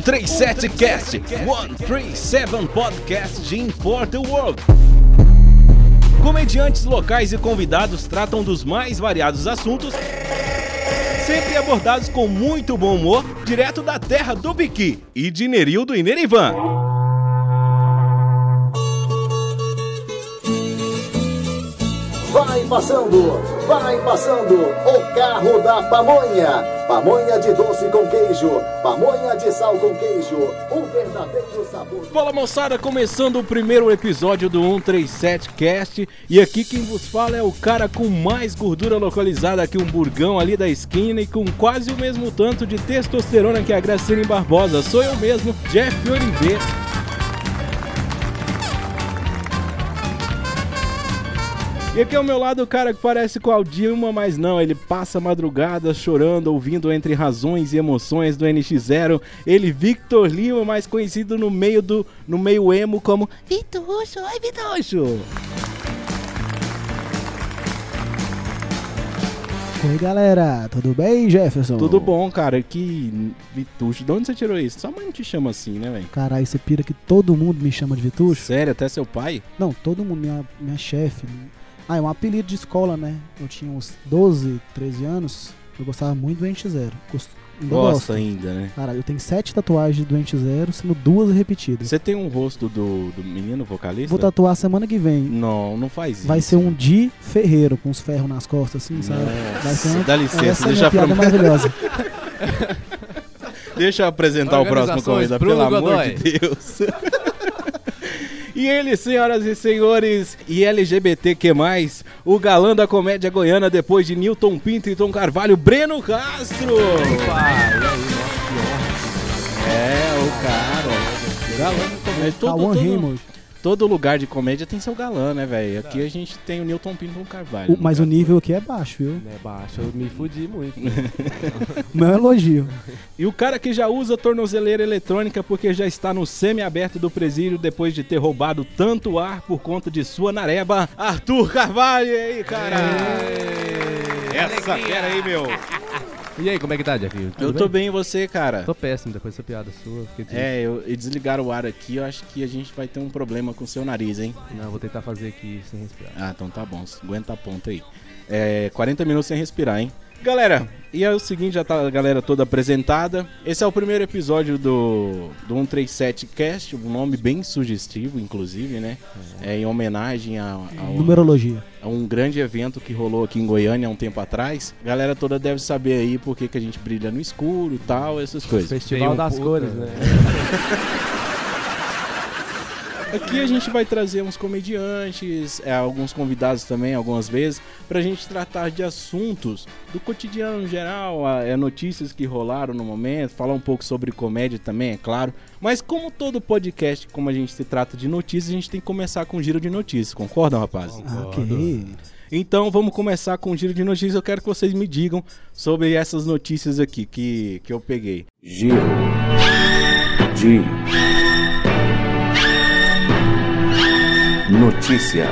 137 Cast, 137 Podcast in for the world. Comediantes locais e convidados tratam dos mais variados assuntos, sempre abordados com muito bom humor, direto da terra do Biqui e de Nerildo e Nerivan. Vai passando, o carro da pamonha. Pamonha de doce com queijo, pamonha de sal com queijo, o verdadeiro sabor. Fala moçada, começando o primeiro episódio do 137 Cast. E aqui quem vos fala é o cara com mais gordura localizada que um burgão ali da esquina e com quase o mesmo tanto de testosterona que a Graciane Barbosa. Sou eu mesmo, Jeff Oliveira. E aqui ao meu lado o cara que parece com a Dilma, mas não, ele passa a madrugada chorando, ouvindo entre razões e emoções do NX0. Ele, Victor Lima, mais conhecido no meio emo como Vitucho, oi Vitucho! Oi galera, tudo bem, Jefferson? Tudo bom, cara, que Vitucho, de onde você tirou isso? Sua mãe não te chama assim, né, velho? Caralho, você pira que todo mundo me chama de Vitucho? Sério, até seu pai? Não, todo mundo, minha chefe. É um apelido de escola, né? Eu tinha uns 12, 13 anos, eu gostava muito do NX0. Gosta ainda, né? Cara, eu tenho 7 tatuagens do NX0, sendo 2 repetidas. Você tem um rosto do menino vocalista? Vou tatuar semana que vem. Não faz isso. Vai ser um Di Ferreiro, com os ferros nas costas, assim, sabe? Vai ser uma... Dá licença, essa deixa é piada maravilhosa. Deixa eu apresentar o próximo convidado, pelo amor de Deus. E ele, senhoras e senhores, e LGBTQ+, o galã da comédia goiana depois de Newton Pinto e Tom Carvalho, Breno Castro! Opa, e aí, o cara, galã da comédia, todo lugar de comédia tem seu galã, né, velho? Aqui a gente tem o Newton Pinto e Tom Carvalho. Mas o nível aqui é baixo, viu? É baixo, eu me fudi muito. Meu elogio. E o cara que já usa tornozeleira eletrônica porque já está no semi-aberto do presídio depois de ter roubado tanto ar por conta de sua nareba, Arthur Carvalho. E aí, cara? Essa fera aí, meu. E aí, como é que tá, Jeff? Eu tô bem, e você, cara? Tô péssimo depois dessa piada sua. E desligaram o ar aqui, eu acho que a gente vai ter um problema com o seu nariz, hein? Não, eu vou tentar fazer aqui sem respirar. Ah, então tá bom, aguenta a ponta aí. 40 minutos sem respirar, hein? Galera, e é o seguinte, já tá a galera toda apresentada. Esse é o primeiro episódio do 137 Cast, um nome bem sugestivo, inclusive, né? Em homenagem a numerologia. A um grande evento que rolou aqui em Goiânia há um tempo atrás. A galera toda deve saber aí por que a gente brilha no escuro e tal, essas coisas. Festival das cores, né? Aqui a gente vai trazer uns comediantes, alguns convidados também, algumas vezes, pra gente tratar de assuntos do cotidiano em geral, notícias que rolaram no momento, falar um pouco sobre comédia também, é claro. Mas como todo podcast, como a gente se trata de notícias, a gente tem que começar com um giro de notícias, concordam, rapaz? Ok. Então vamos começar com um giro de notícias, eu quero que vocês me digam sobre essas notícias aqui que eu peguei. Giro de notícias.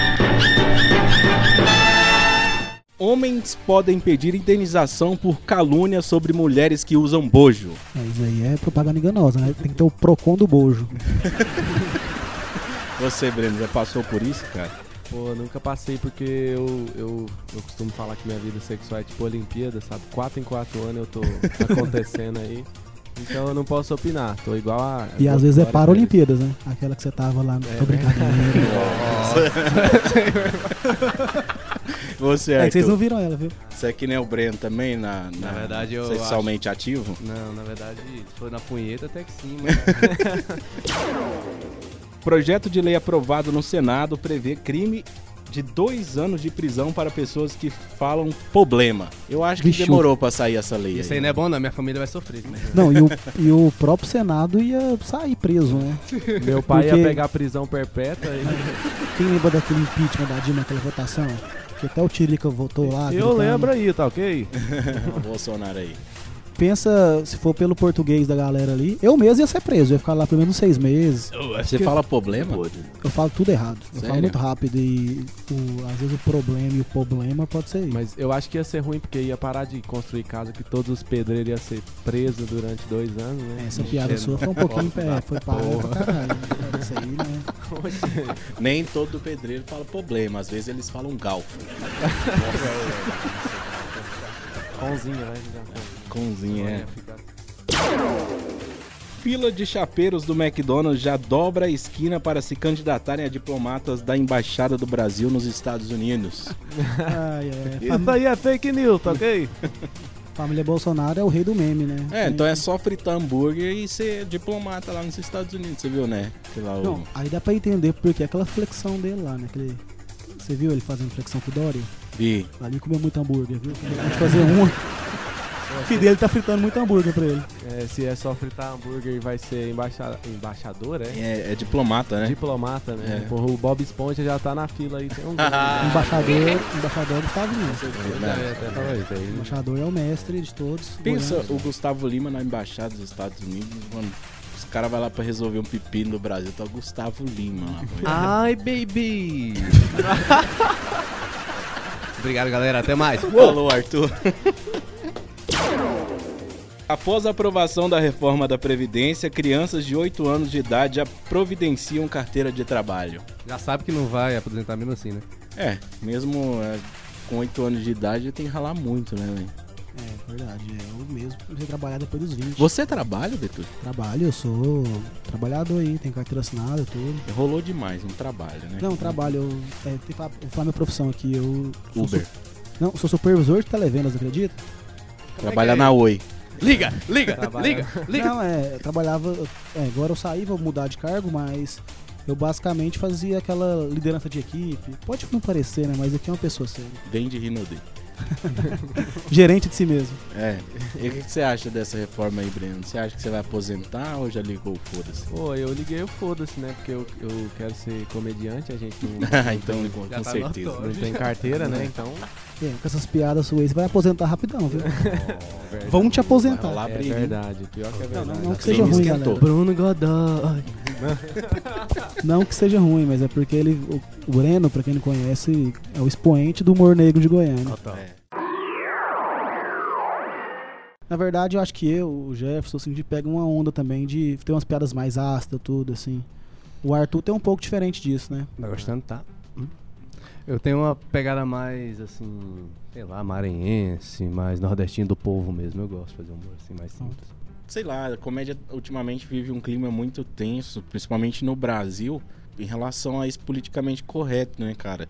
Homens podem pedir indenização por calúnia sobre mulheres que usam bojo. Isso aí é propaganda enganosa, né? Tem que ter o Procon do bojo. Você, Breno, já passou por isso, cara? Pô, nunca passei porque eu costumo falar que minha vida sexual é tipo Olimpíada, sabe? 4 em 4 anos eu tô acontecendo aí. Então eu não posso opinar, tô igual a... E às vezes é Paralimpíadas, né? Aquela que você tava lá, tô brincando. Você, que vocês não viram ela, viu? Você é que nem o Breno também, na verdade eu sexualmente ativo? Não, na verdade, se for na punheta até que sim, mas... Projeto de lei aprovado no Senado prevê crime de 2 anos de prisão para pessoas que falam problema. Eu acho que demorou pra sair essa lei. Isso aí não é bom não, minha família vai sofrer. Né? Não, e o próprio Senado ia sair preso, né? Meu pai ia pegar prisão perpétua. Quem lembra daquele impeachment da Dilma, aquela votação? Que até o Tirica votou lá. Eu lembro aí, tá ok? O Bolsonaro aí. pensa, se for pelo português da galera ali, eu mesmo ia ser preso, eu ia ficar lá pelo menos 6 meses. Você fala problema? Eu falo tudo errado. Eu Sério? falo muito rápido e às vezes o problema e o problema pode ser isso. Mas eu acho que ia ser ruim porque ia parar de construir casa que todos os pedreiros iam ser presos durante 2 anos, né? Essa piada sua foi um pouquinho foi para pra caralho. Isso aí, né? Nem todo pedreiro fala problema, às vezes eles falam galfo. Conzinha, né? Conzinha, é. Fila de chapeiros do McDonald's já dobra a esquina para se candidatarem a diplomatas da Embaixada do Brasil nos Estados Unidos. Isso aí é fake news, tá ok? Família Bolsonaro é o rei do meme, né? Então é só fritar hambúrguer e ser diplomata lá nos Estados Unidos, você viu, né? Sei lá, Não, aí dá pra entender porque aquela flexão dele lá, né? Você viu ele fazendo flexão com o Dória? Vi. Ali comeu muito hambúrguer, viu? Pode fazer uma. O filho dele tá fritando muito hambúrguer pra ele. Se é só fritar hambúrguer e vai ser embaixador, É diplomata, né? Diplomata, né? É. Porra, o Bob Esponja já tá na fila aí. Tem um Embaixador é o Gustavo Lima. Verdade. O embaixador é o mestre de todos. Pensa Goiânia. o Gustavo Lima na Embaixada dos Estados Unidos, mano. Os caras vão lá pra resolver um pepino no Brasil, tá o Gustavo Lima lá. Ai, baby! Obrigado, galera. Até mais. Falou, Arthur. Após a aprovação da reforma da Previdência, crianças de 8 anos de idade já providenciam carteira de trabalho. Já sabe que não vai aposentar mesmo assim, né? Mesmo com 8 anos de idade tem que ralar muito, né, velho? É, verdade. Eu mesmo comecei a trabalhar depois dos 20. Você trabalha, Beto? Trabalho, eu sou trabalhador aí, tenho carteira assinada, tudo. Rolou demais, um trabalho, né? Não, trabalho, vou falar minha profissão aqui, eu... Uber. Sou supervisor de televendas, acredita? Trabalha na Oi. Liga! Não, trabalhava... agora eu saí, vou mudar de cargo, mas eu basicamente fazia aquela liderança de equipe. Pode não parecer, né? Mas aqui é uma pessoa séria. Vende Rinode. Gerente de si mesmo. E o que você acha dessa reforma aí, Breno? Você acha que você vai aposentar ou já ligou o foda-se? Pô, eu liguei o foda-se, né? Porque eu quero ser comediante, a gente não, então ligou, Já com tá certeza. notório. não tem carteira, né? Então, Com essas piadas suas, você vai aposentar rapidão, viu? verdade. Vão te aposentar. Vai rolar É briga. verdade, pior que é verdade. Não que Sim, seja ruim, esquentou. galera. Bruno Godoy. Não que seja ruim, mas é porque o Breno, pra quem não conhece, é o expoente do humor negro de Goiânia. É. Na verdade, eu acho que o Jefferson, assim, a gente pega uma onda também de ter umas piadas mais ácidas, tudo, assim. O Arthur tem um pouco diferente disso, né? Tá gostando? Tá. Eu tenho uma pegada mais, assim, sei lá, maranhense, mais nordestino do povo mesmo. Eu gosto de fazer um humor assim, mais simples. Sei lá, a comédia ultimamente vive um clima muito tenso, principalmente no Brasil, em relação a isso politicamente correto, né, cara?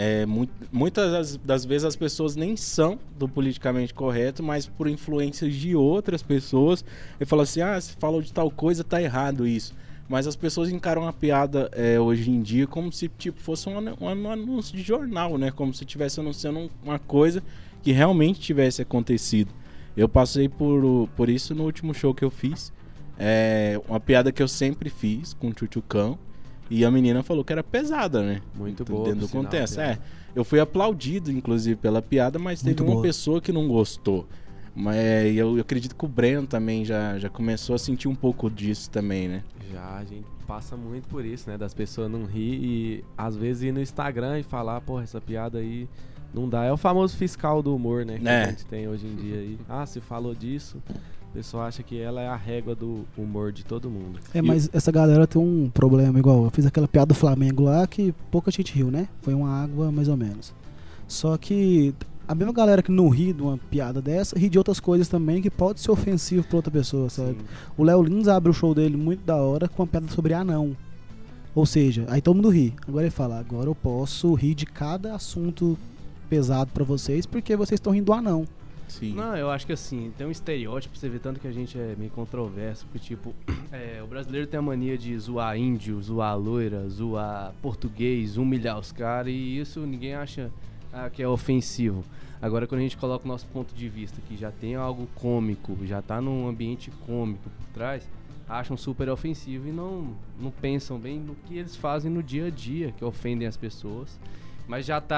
Muitas das vezes as pessoas nem são do politicamente correto, mas por influências de outras pessoas, e falam assim, você falou de tal coisa, tá errado isso. Mas as pessoas encaram a piada hoje em dia como se tipo, fosse um anúncio de jornal, né? Como se estivesse anunciando uma coisa que realmente tivesse acontecido. Eu passei por isso no último show que eu fiz. Uma piada que eu sempre fiz com o Tchutchucão. E a menina falou que era pesada, né? Muito boa, dentro do por sinal, contexto. piada. Eu fui aplaudido, inclusive, pela piada, mas Muito teve uma boa. pessoa que não gostou. Mas eu acredito que o Breno também já começou a sentir um pouco disso também, né? Já, a gente passa muito por isso, né? Das pessoas não rir e às vezes ir no Instagram e falar, porra, essa piada aí não dá. É o famoso fiscal do humor, né? Que a gente tem hoje em dia aí. Se falou disso, o pessoal acha que ela é a régua do humor de todo mundo. Mas essa galera tem um problema, igual eu fiz aquela piada do Flamengo lá que pouca gente riu, né? Foi uma água mais ou menos. Só que a mesma galera que não ri de uma piada dessa, ri de outras coisas também que pode ser ofensivo pra outra pessoa, sabe? Sim. O Léo Lins abre o show dele muito da hora com uma piada sobre anão. Ou seja, aí todo mundo ri. Agora ele fala, agora eu posso rir de cada assunto pesado pra vocês porque vocês estão rindo do anão. Sim. Não, eu acho que assim, tem um estereótipo, você vê tanto que a gente é meio controverso, porque tipo, o brasileiro tem a mania de zoar índio, zoar loira, zoar português, humilhar os caras, e isso ninguém acha que é ofensivo. Agora quando a gente coloca o nosso ponto de vista, que já tem algo cômico, já tá num ambiente cômico por trás, acham super ofensivo e não pensam bem no que eles fazem no dia a dia, que ofendem as pessoas, mas já tá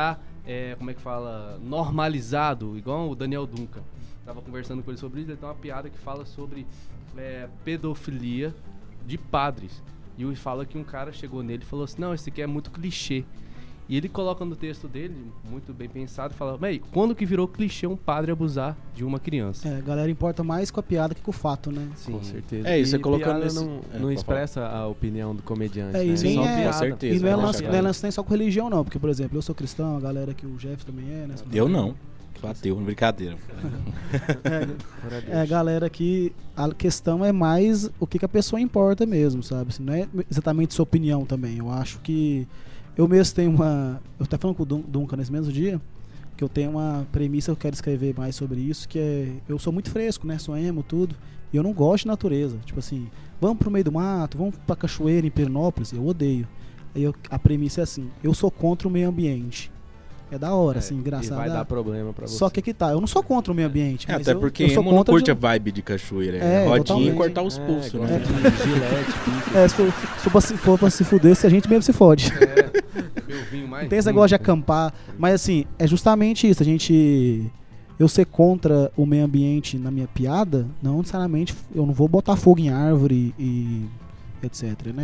como é que fala, normalizado, igual o Daniel Duncan. Tava conversando com ele sobre isso, ele tem uma piada que fala sobre pedofilia de padres. E ele fala que um cara chegou nele e falou assim, não, esse aqui é muito clichê. E ele coloca no texto dele, muito bem pensado, e fala, quando que virou clichê um padre abusar de uma criança? A galera importa mais com a piada que com o fato, né? Sim. Com certeza. É isso, e você colocando piada não expressa a opinião do comediante, né? Isso Sim, é, com certeza. E não é lance nem só com religião, não. Porque, por exemplo, eu sou cristão, a galera que o Jeff também é, né? Eu não. Bateu, brincadeira. A galera que a questão é mais o que a pessoa importa mesmo, sabe? Assim, não é exatamente sua opinião também. Eu acho que eu mesmo tenho eu estava falando com o Duncan nesse mesmo dia, que eu tenho uma premissa, eu quero escrever mais sobre isso, que é, eu sou muito fresco, né? Sou emo, tudo, e eu não gosto de natureza. Tipo assim, vamos pro meio do mato, vamos pra cachoeira em Perinópolis, eu odeio. Aí a premissa é assim, eu sou contra o meio ambiente. É da hora, assim, engraçado. E vai dar problema pra você. Só que tá, eu não sou contra o meio ambiente. Mas até porque eu sou emo não contra curte a vibe de cachoeira. Rodinha e cortar os pulsos, né? Gilete, se for pra se fuder, se a gente mesmo se fode. Meu vinho mais Não tem esse negócio de acampar. Mas assim, é justamente isso. Eu ser contra o meio ambiente na minha piada, não necessariamente, eu não vou botar fogo em árvore e etc, né?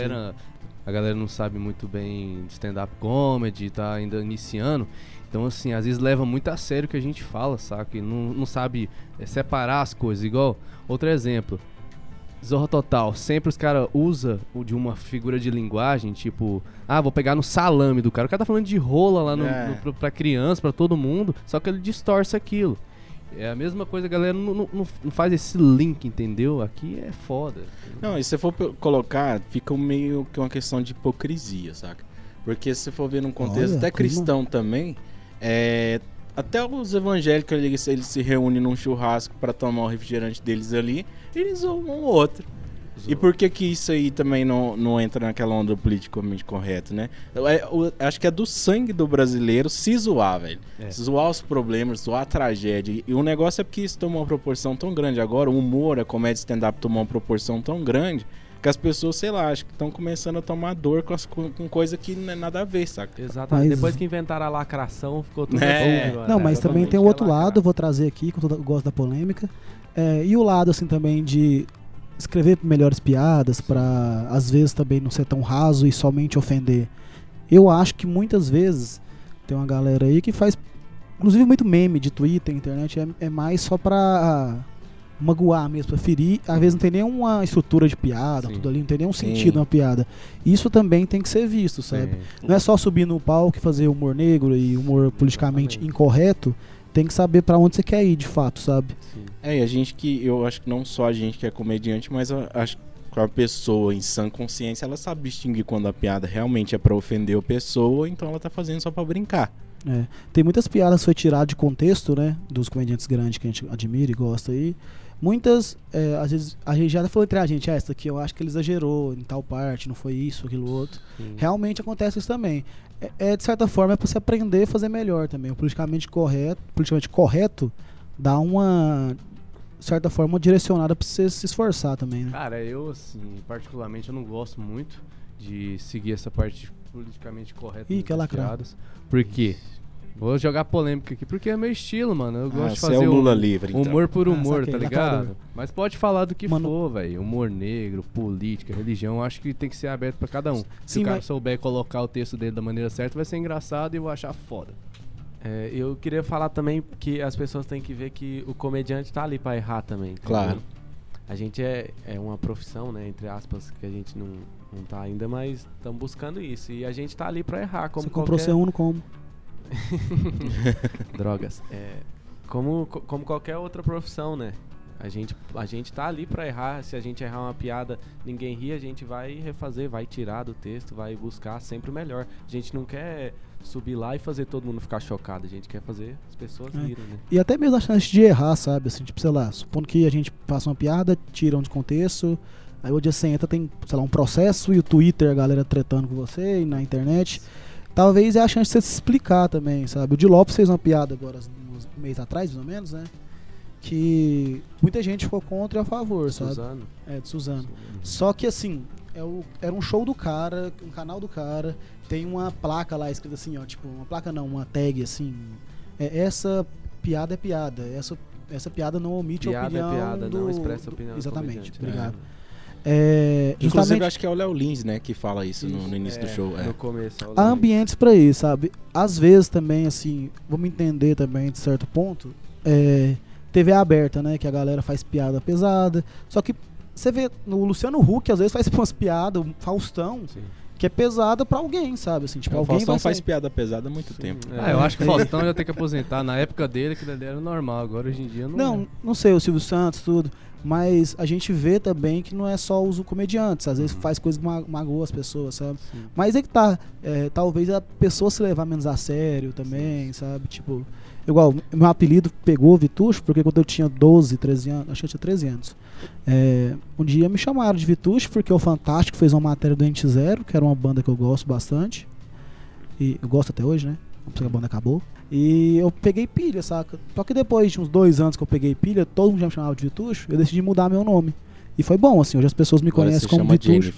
A galera não sabe muito bem de stand-up comedy, tá ainda iniciando. Então, assim, às vezes leva muito a sério o que a gente fala, saca? E não sabe separar as coisas. Igual, outro exemplo, Zorra Total. Sempre os caras usam de uma figura de linguagem, tipo, vou pegar no salame do cara. O cara tá falando de rola lá pra criança, pra todo mundo, só que ele distorce aquilo. É a mesma coisa, a galera não faz esse link, entendeu? Aqui é foda. Não, e se você for colocar, fica meio que uma questão de hipocrisia, saca? Porque se você for ver num contexto até cristão também, até os evangélicos eles se reúnem num churrasco pra tomar o refrigerante deles ali, eles zoam um outro. E por que isso aí também não entra naquela onda politicamente correta, né? Acho que é do sangue do brasileiro se zoar, velho. Zoar os problemas, zoar a tragédia. E o negócio é porque isso tomou uma proporção tão grande agora, o humor, a comédia stand-up tomou uma proporção tão grande, que as pessoas, sei lá, acho que estão começando a tomar dor com coisa que não é nada a ver, saca? Exatamente. Mas depois que inventaram a lacração, ficou tudo agora. Não, mas também tem o outro lado, eu vou trazer aqui, que eu gosto da polêmica. E o lado, assim, também de escrever melhores piadas pra, às vezes, também não ser tão raso e somente ofender. Eu acho que muitas vezes tem uma galera aí que faz, inclusive, muito meme de Twitter, internet, é mais só pra magoar mesmo, pra ferir. Às vezes não tem nenhuma estrutura de piada, tudo ali, não tem nenhum sentido na piada. Isso também tem que ser visto, sabe? Não é só subir no palco e fazer humor negro e humor politicamente incorreto. Tem que saber pra onde você quer ir, de fato, sabe? Sim. E a gente eu acho que não só a gente que é comediante, mas acho que a pessoa em sã consciência, ela sabe distinguir quando a piada realmente é pra ofender a pessoa, então ela tá fazendo só pra brincar. Tem muitas piadas que foi tirado de contexto, né? Dos comediantes grandes que a gente admira e gosta aí. Muitas, às vezes, a gente já falou entre a gente, essa aqui eu acho que ele exagerou em tal parte, não foi isso, aquilo outro. Sim. Realmente acontece isso também. De certa forma, é pra você aprender a fazer melhor também. O politicamente correto dá uma, de certa forma, direcionada pra você se esforçar também, né? Cara, eu, assim, particularmente, eu não gosto muito de seguir essa parte politicamente correta das piadas. Por quê? Vou jogar polêmica aqui, porque é meu estilo, mano. Eu gosto de fazer o Lula livre, então. Humor por humor, tá ligado? Mas pode falar do que for, velho. Humor negro, política, religião, acho que tem que ser aberto pra cada um. Se o cara souber colocar o texto dele da maneira certa, vai ser engraçado e eu vou achar foda. Eu queria falar também que as pessoas têm que ver que o comediante tá ali pra errar também. Claro. A gente é uma profissão, né, entre aspas, que a gente não tá ainda, mas estamos buscando isso. E a gente tá ali pra errar. Como você comprou C1 no como? Drogas. Como qualquer outra profissão, né? A gente tá ali pra errar. Se a gente errar uma piada, ninguém ri, a gente vai refazer, vai tirar do texto, vai buscar sempre o melhor. A gente não quer subir lá e fazer todo mundo ficar chocado. A gente quer fazer as pessoas rirem, né? E até mesmo a chance de errar, sabe? Assim, tipo, sei lá, supondo que a gente passa uma piada, tiram de contexto, aí o dia você entra, tem, sei lá, um processo e o Twitter, a galera tretando com você e na internet. Talvez é a chance de você se explicar também, sabe? O Di Lopes fez uma piada agora, uns meses atrás, mais ou menos, né? Que muita gente ficou contra e a favor, sabe? Suzano. De Suzano. Só que, assim, era um show do cara, um canal do cara, tem uma placa lá escrita assim, ó, tipo, uma placa não, uma tag assim, essa piada é piada, essa piada não omite a opinião piada, não expressa a opinião do exatamente, comediante. obrigado. Inclusive, acho que é o Léo Lins, né, que fala isso no início do show. No começo. Há ambientes pra isso, sabe? Às vezes também, assim, vamos entender também de certo ponto, TV aberta, né, que a galera faz piada pesada, só que você vê no Luciano Huck, às vezes faz umas piadas, o Faustão, sim, que é pesada pra alguém, sabe? Assim, tipo, o alguém Faustão faz piada pesada há muito tempo. Eu acho que o Faustão já tem que aposentar. Na época dele, aquilo ali era normal. Agora, hoje em dia, não sei, o Silvio Santos, tudo. Mas a gente vê também que não é só os comediantes. Às vezes faz coisa que magoa as pessoas, sabe? Sim. Mas é que tá. Talvez a pessoa se levar menos a sério também, sabe? Tipo, igual, meu apelido pegou Vitucho, porque quando eu tinha 12, 13 anos, acho que eu tinha 13 anos. Um dia me chamaram de Vitucho porque o Fantástico fez uma matéria do Ente Zero, que era uma banda que eu gosto bastante. E eu gosto até hoje, né? Porque a banda acabou. E eu peguei pilha, saca? Só que depois de uns 2 anos que eu peguei pilha, todo mundo já me chamava de Vitucho, eu decidi mudar meu nome. E foi bom, assim, hoje as pessoas me conhecem como Vitucho.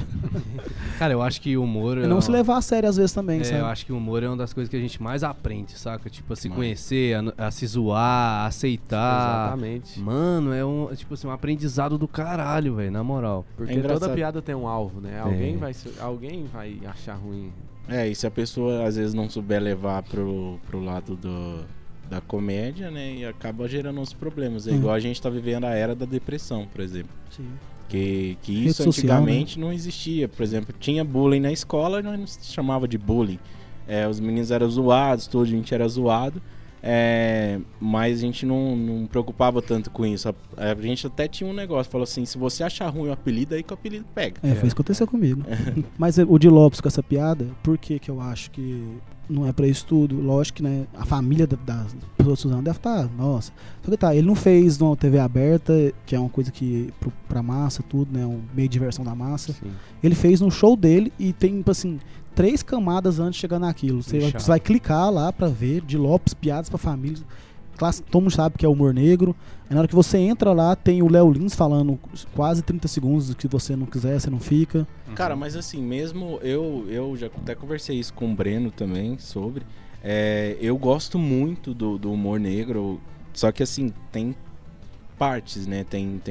Cara, eu acho que o humor... E não se levar a sério às vezes também, sabe? Eu acho que o humor é uma das coisas que a gente mais aprende, saca? Tipo, a se conhecer, a se zoar, a aceitar. Exatamente. Mano, é tipo assim, um aprendizado do caralho, velho, na moral. Porque toda piada tem um alvo, né? Alguém vai achar ruim. E se a pessoa às vezes não souber levar pro lado da comédia, né, e acaba gerando uns problemas. Igual a gente tá vivendo a era da depressão, por exemplo. Sim. Que isso social, antigamente, né, não existia. Por exemplo, tinha bullying na escola e não se chamava de bullying. Os meninos eram zoados, toda a gente era zoado. Mas a gente não preocupava tanto com isso. A gente até tinha um negócio, falou assim, se você achar ruim o apelido, aí que o apelido pega. Foi isso que aconteceu comigo. Mas o de Lopes com essa piada, por que eu acho que não é pra isso tudo? Lógico que, né, a família das pessoas Suzano deve estar, nossa. Só que ele não fez uma TV aberta, que é uma coisa que pra massa, tudo, né, um meio de diversão da massa. Sim. Ele fez no show dele e tem, assim, 3 camadas antes de chegar naquilo. Você vai clicar lá pra ver, de Lopes, piadas pra família. Todo mundo sabe que é humor negro. Aí na hora que você entra lá, tem o Léo Lins falando quase 30 segundos do que você não quiser, você não fica. Cara, mas assim, mesmo eu já até conversei isso com o Breno também sobre. Eu gosto muito do humor negro, só que assim, tem partes, né?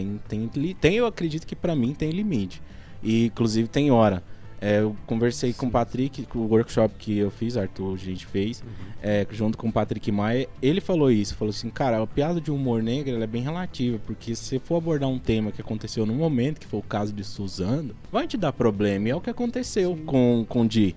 Eu acredito que pra mim tem limite. E inclusive tem hora. Eu conversei com o Patrick, com o workshop que eu fiz, Arthur, a gente fez, junto com o Patrick Maia. Ele falou isso, falou assim, cara, a piada de humor negro ela é bem relativa, porque se você for abordar um tema que aconteceu no momento, que foi o caso de Suzano, vai te dar problema, e é o que aconteceu com o Di.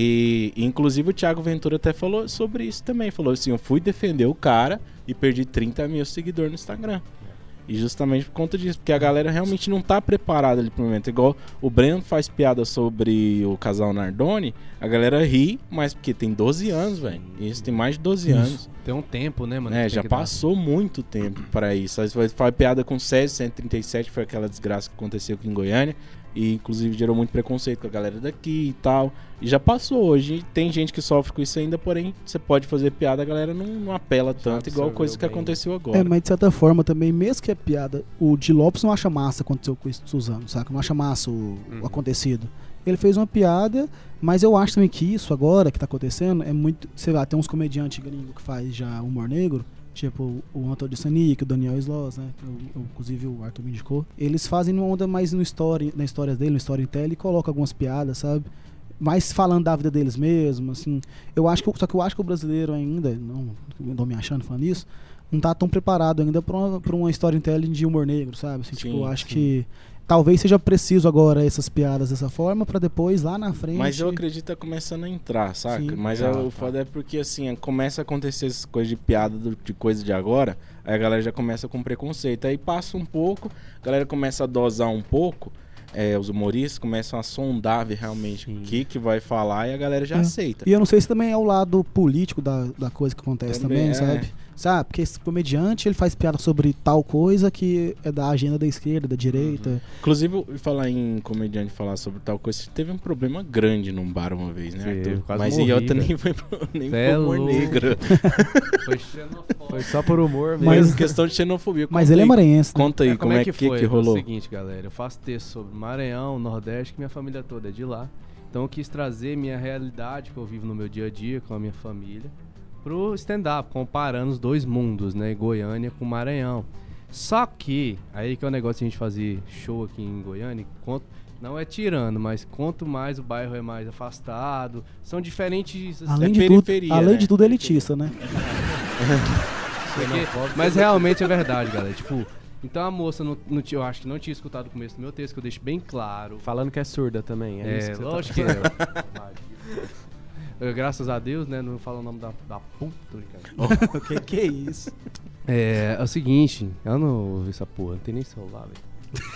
E inclusive o Thiago Ventura até falou sobre isso também, falou assim, eu fui defender o cara e perdi 30 mil seguidores no Instagram. E justamente por conta disso, porque a galera realmente não tá preparada ali pro momento. Igual o Breno faz piada sobre o casal Nardoni, a galera ri, mas porque tem 12 anos, velho. Isso tem mais de 12 anos. Tem um tempo, né, mano? Já passou muito tempo pra isso. Aí você faz piada com Césio 137, foi aquela desgraça que aconteceu aqui em Goiânia. E inclusive gerou muito preconceito com a galera daqui e tal. E já passou hoje. Tem gente que sofre com isso ainda, porém você pode fazer piada, a galera não apela tanto, igual coisa que aconteceu agora. Mas de certa forma também, mesmo que é piada, o Di Lopes não acha massa aconteceu com isso do Suzano, saca? Não acha massa o acontecido. Ele fez uma piada, mas eu acho também que isso agora que tá acontecendo é muito, sei lá, tem uns comediantes gringos que faz já humor negro, tipo o Antônio de Sanic, o Daniel Sloss, né? Inclusive o Arthur me indicou. Eles fazem uma onda mais na história dele, no storytelling, e colocam algumas piadas, sabe? Mais falando da vida deles mesmo, assim. Só que eu acho que o brasileiro ainda, não tô me achando falando isso, não tá tão preparado ainda pra uma storytelling de humor negro, sabe? Assim, tipo, eu acho que talvez seja preciso agora essas piadas dessa forma pra depois, lá na frente... Mas eu acredito que tá começando a entrar, saca? Sim. Mas o foda é porque, assim, começa a acontecer essas coisas de piada, de coisa de agora, aí a galera já começa com preconceito. Aí passa um pouco, a galera começa a dosar um pouco, os humoristas começam a sondar realmente o que vai falar e a galera já aceita. E eu não sei se também é o lado político da coisa que acontece também, sabe? Sabe? Porque esse comediante, ele faz piada sobre tal coisa que é da agenda da esquerda, da direita. Inclusive, falar em comediante falar sobre tal coisa, teve um problema grande num bar uma vez, né, Arthur? Mas morri, Iota nem foi humor negro. Foi só por humor mesmo. Mas questão de xenofobia. Mas ele é maranhense, né? Conta aí como é que rolou. É o seguinte, galera, eu faço texto sobre Maranhão, Nordeste, que minha família toda é de lá. Então eu quis trazer minha realidade que eu vivo no meu dia a dia com a minha família pro stand-up, comparando os dois mundos, né? Goiânia com Maranhão. Só que, aí que é o negócio de a gente fazer show aqui em Goiânia, não é tirando, mas quanto mais o bairro é mais afastado, são diferentes... Além né? de tudo elitista, né? Mas realmente é verdade, galera. Tipo, então a moça, eu acho que não tinha escutado o começo do meu texto, que eu deixo bem claro. Falando que é surda também. Isso que lógico que é. Graças a Deus, né? Não falo o nome da puta, cara. que é isso? É o seguinte, eu não ouvi essa porra, não tem nem celular, velho.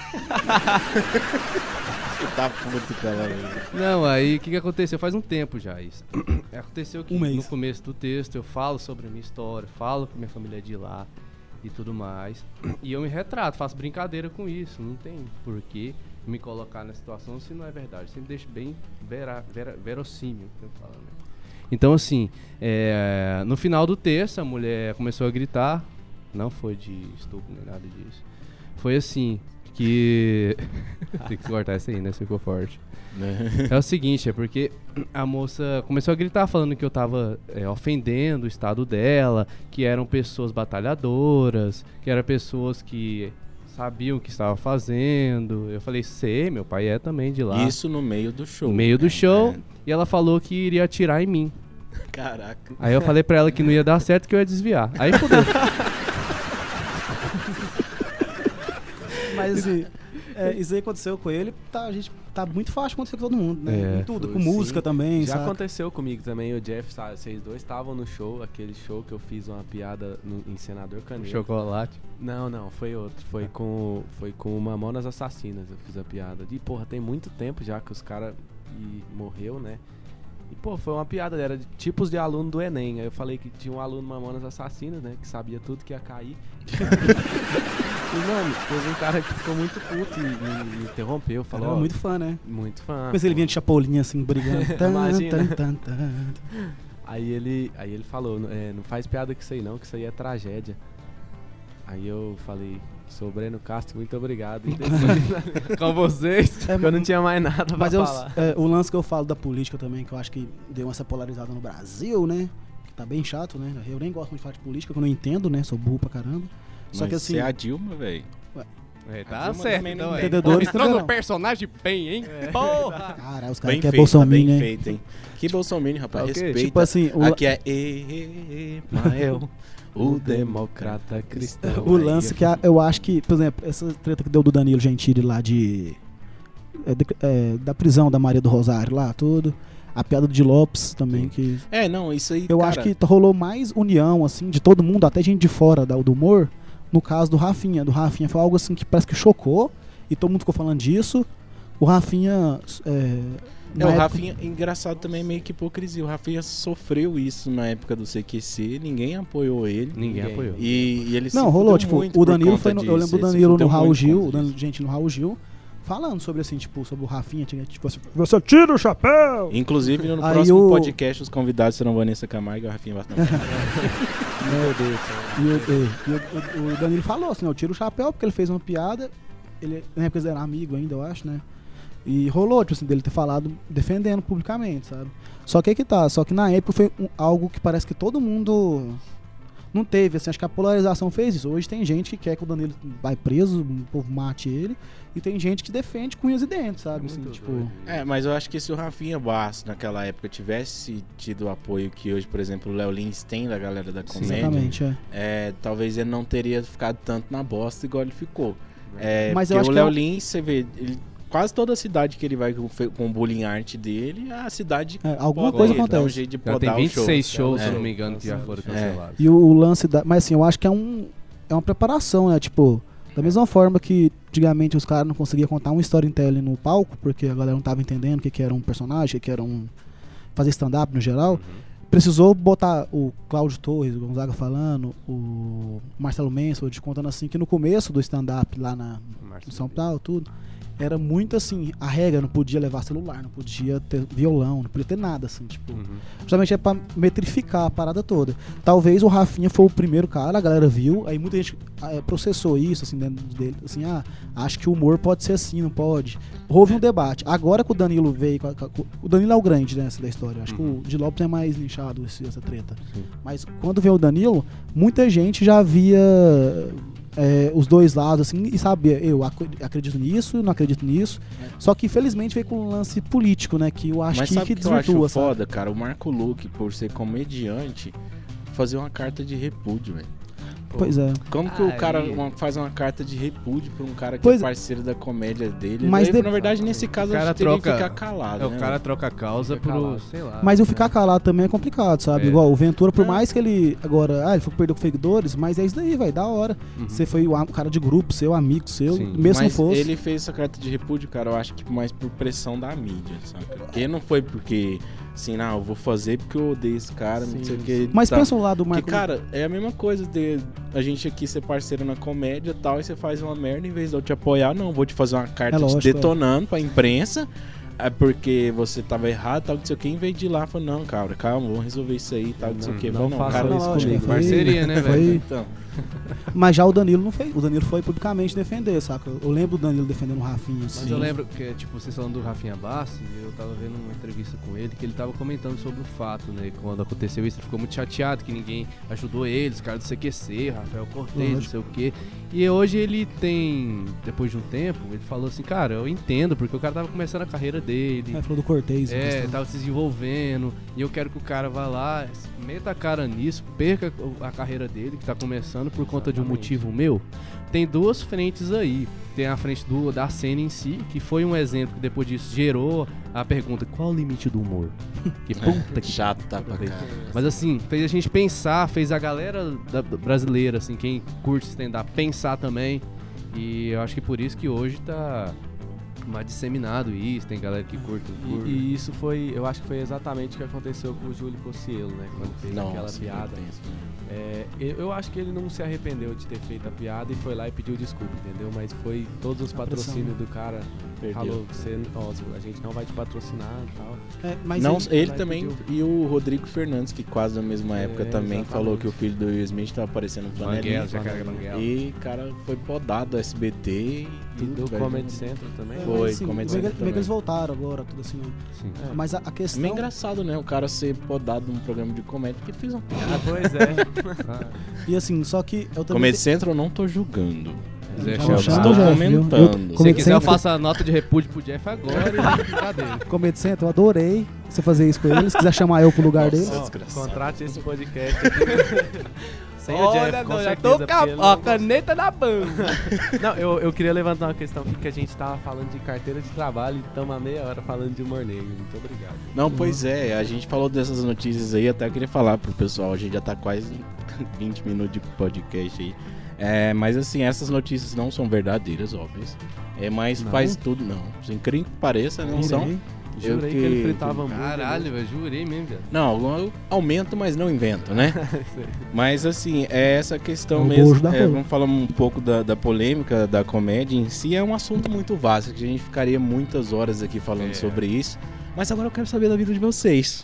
Tá puto, cara. Não, aí o que aconteceu? Faz um tempo já isso. Aconteceu que no começo do texto eu falo sobre a minha história, falo que minha família é de lá e tudo mais. E eu me retrato, faço brincadeira com isso. Não tem porquê me colocar na situação se não é verdade. Sempre deixo bem verossímil que eu falo, né? Então, assim, no final do texto a mulher começou a gritar. Não foi de estupro nem nada disso. Foi assim, que... Tem que cortar isso aí, né? Se ficou forte. É o seguinte, é porque a moça começou a gritar falando que eu tava ofendendo o estado dela, que eram pessoas batalhadoras, que eram pessoas que sabiam o que estava fazendo. Eu falei, sei, meu pai é também de lá. Isso no meio do show. No meio do show, e ela falou que iria atirar em mim. Caraca. Aí eu falei pra ela que não ia dar certo, que eu ia desviar. Aí fudeu. Mas assim, isso aí aconteceu com ele, a gente tá muito fácil acontecer com todo mundo, né? Em tudo, com música também, Já saca? aconteceu comigo também, o Jeff, sabe, vocês dois estavam no show, aquele show que eu fiz uma piada em Senador Canedo. Chocolate? Não, foi outro, foi com o Mamonas Assassinas, eu fiz a piada. E porra, tem muito tempo já que os caras morreu, né? E, pô, foi uma piada, era de tipos de aluno do Enem. Aí eu falei que tinha um aluno Mamonas Assassinas, né? Que sabia tudo que ia cair. E, mano, teve um cara que ficou muito puto e me interrompeu. Falou, Era muito fã, né? Muito fã. Depois ele vinha de chapolinha assim, brigando. Imagina. Aí ele falou, não faz piada com isso aí não, que isso aí é tragédia. Aí eu falei... Sou Breno Castro, muito obrigado. E com vocês, porque eu não tinha mais nada pra falar. O lance que eu falo da política também, que eu acho que deu essa polarizada no Brasil, né? Que tá bem chato, né? Eu nem gosto muito de falar de política, que eu não entendo, né? Sou burro pra caramba. Só que assim... Você é a Dilma, velho. Tá certo, então. Entendedores entrou no personagem bem, hein? Porra! Cara, os caras Bem que é feito, Bolsonaro, bem né? feito, hein? Que Bolsonaro, rapaz, respeita. Tipo assim, Aqui é Emael, o democrata cristão. O lance que eu acho que, por exemplo, essa treta que deu do Danilo Gentili lá da prisão da Maria do Rosário lá, tudo. A piada do Di Lopes também, que... não, isso aí, eu acho que rolou mais união, assim, de todo mundo, até gente de fora do humor, no caso do Rafinha. Do Rafinha foi algo assim que parece que chocou, e todo mundo ficou falando disso. O Rafinha... o Rafinha, engraçado também, meio que hipocrisia. O Rafinha sofreu isso na época do CQC, ninguém apoiou ele. Ninguém apoiou. E ele não, rolou, tipo, o Danilo foi eu lembro do Danilo no Raul Gil, no Raul Gil, falando sobre assim, tipo, sobre o Rafinha, tipo assim, você tira o chapéu! Inclusive, no próximo podcast, os convidados serão Vanessa Camargo e o Rafinha Bastante. Meu Deus. E o Danilo falou assim, eu tiro o chapéu porque ele fez uma piada, na época eles eram amigos ainda, eu acho, né? E rolou, tipo assim, dele ter falado defendendo publicamente, sabe? Só que na época foi algo que parece que todo mundo não teve, assim, acho que a polarização fez isso. Hoje tem gente que quer que o Danilo vai preso, o povo mate ele, e tem gente que defende com unhas e dentes, sabe? Assim, tipo... mas eu acho que se o Rafinha Bastos naquela época tivesse tido o apoio que hoje, por exemplo, o Léo Lins tem da galera da comédia, exatamente, talvez ele não teria ficado tanto na bosta igual ele ficou. Mas eu acho o Léo Lins, você vê, quase toda a cidade que ele vai com o bullying art dele, a cidade alguma coisa acontece. Dá um jeito de podar tem 26 o show. shows, se eu não me engano, que já foram cancelados. E o lance mas assim, eu acho que é uma preparação, né? Tipo, da mesma forma que antigamente os caras não conseguiam contar um storytelling no palco, porque a galera não tava entendendo o que era um personagem, o que era fazer stand-up no geral. Precisou botar o Cláudio Torres, o Gonzaga falando, o Marcelo Mansfield contando assim, que no começo do stand-up lá no São Paulo, tudo, era muito assim, a regra, não podia levar celular, não podia ter violão, não podia ter nada, assim, tipo, justamente é pra metrificar a parada toda. Talvez o Rafinha foi o primeiro cara, a galera viu, aí muita gente processou isso, assim, dentro dele, assim, acho que o humor pode ser assim, não pode. Houve um debate. Agora que o Danilo veio, o Danilo é o grande, né, da história, acho que o Di Lopes é mais linchado essa treta. Sim. Mas quando veio o Danilo, muita gente já via os dois lados, assim, e sabia, eu acredito nisso, não acredito nisso. Só que, infelizmente, veio com um lance político, né? Que eu acho que desvirtua, eu acho foda, cara? O Marco Luque, por ser comediante, fazer uma carta de repúdio, velho. Pois é. Como que o cara faz uma carta de repúdio pra um cara que é parceiro da comédia dele? Mas na verdade, nesse caso, a gente teria que ficar calado. O cara troca a causa por, sei lá. Mas eu ficar calado também é complicado, sabe? Igual o Ventura, por mais que ele agora, ele foi perder com seguidores, mas é isso daí, velho, da hora. Você foi o cara de grupo seu, amigo seu, mesmo mas se fosse. Ele fez essa carta de repúdio, cara, eu acho que mais por pressão da mídia, sabe? Porque não foi porque, assim, não, eu vou fazer porque eu odeio esse cara, não sei o que. Mas pensa o lado do Marco. Porque, cara, é a mesma coisa de a gente aqui ser parceiro na comédia e tal, e você faz uma merda, em vez de eu te apoiar, não, vou te fazer uma carta te detonando pra imprensa, porque você tava errado, tal, não sei o que, em vez de ir lá, falou, não, cara, calma, vamos resolver isso aí, tal, não sei o que. Não faça isso comigo. Parceria, né, velho? Então. Mas já o Danilo não fez. O Danilo foi publicamente defender, saca? Eu lembro do Danilo defendendo o Rafinha. Assim. Mas eu lembro que, tipo, vocês falando do Rafinha Bassi, eu tava vendo uma entrevista com ele, que ele tava comentando sobre o fato, né? Quando aconteceu isso, ele ficou muito chateado que ninguém ajudou ele, os caras do CQC, Rafael Cortez, não sei o quê. E hoje ele tem, depois de um tempo, ele falou assim, cara, eu entendo, porque o cara tava começando a carreira dele. Falou do Cortez. Tava se desenvolvendo, e eu quero que o cara vá lá, meta a cara nisso, perca a carreira dele, que tá começando por conta de um motivo meu. Tem duas frentes aí. Tem a frente da cena em si, que foi um exemplo que depois disso gerou a pergunta, qual o limite do humor? Que puta que chato, tá pra cá. Mas assim, fez a gente pensar, fez a galera brasileira, assim, quem curte stand-up, pensar também. E eu acho que por isso que hoje tá mais disseminado isso, tem galera que curte. E isso foi, eu acho que foi exatamente o que aconteceu com o Júlio Cocielo, né? Quando fez aquela piada. Eu acho que ele não se arrependeu de ter feito a piada e foi lá e pediu desculpa, entendeu? Mas foi todos os patrocínios do cara. Falou, a gente não vai te patrocinar e tal. Mas não, ele também pediu. E o Rodrigo Fernandes, que quase na mesma época também falou que o filho do Will Smith tava aparecendo no Flanelinha. E cara foi podado do SBT e do Comedy Central também. Foi, Comedy Central também. Eles voltaram agora, tudo assim. Sim. Mas a questão... É meio engraçado, né? O cara ser podado num programa de comédia que fez uma piada. Pois é. E assim, só que eu também... Comedy Central eu não tô julgando. Estou comentando. Se quiser eu faço a nota de repúdio pro Jeff agora e cadê? Comedy Central, eu adorei você fazer isso com ele. Se quiser chamar eu pro lugar dele. Contrate esse podcast aqui. Sem o Jeff, com já tô com a caneta na banda. Não, eu queria levantar uma questão aqui, que a gente tava falando de carteira de trabalho e estamos há meia hora falando de humor negro. Muito obrigado. Não, pois é, a gente falou dessas notícias aí, até eu queria falar pro pessoal, a gente já tá quase 20 minutos de podcast aí. Mas assim, essas notícias não são verdadeiras, óbvias. Mas não. Faz tudo, não. Incrível que pareça, não são. Jurei que ele fritava muito. Caralho, eu jurei mesmo, velho. Não, eu aumento, mas não invento, né? Mas assim, essa questão mesmo. Vamos falar um pouco da polêmica da comédia em si. É um assunto muito vasto, que a gente ficaria muitas horas aqui falando sobre isso. Mas agora eu quero saber da vida de vocês.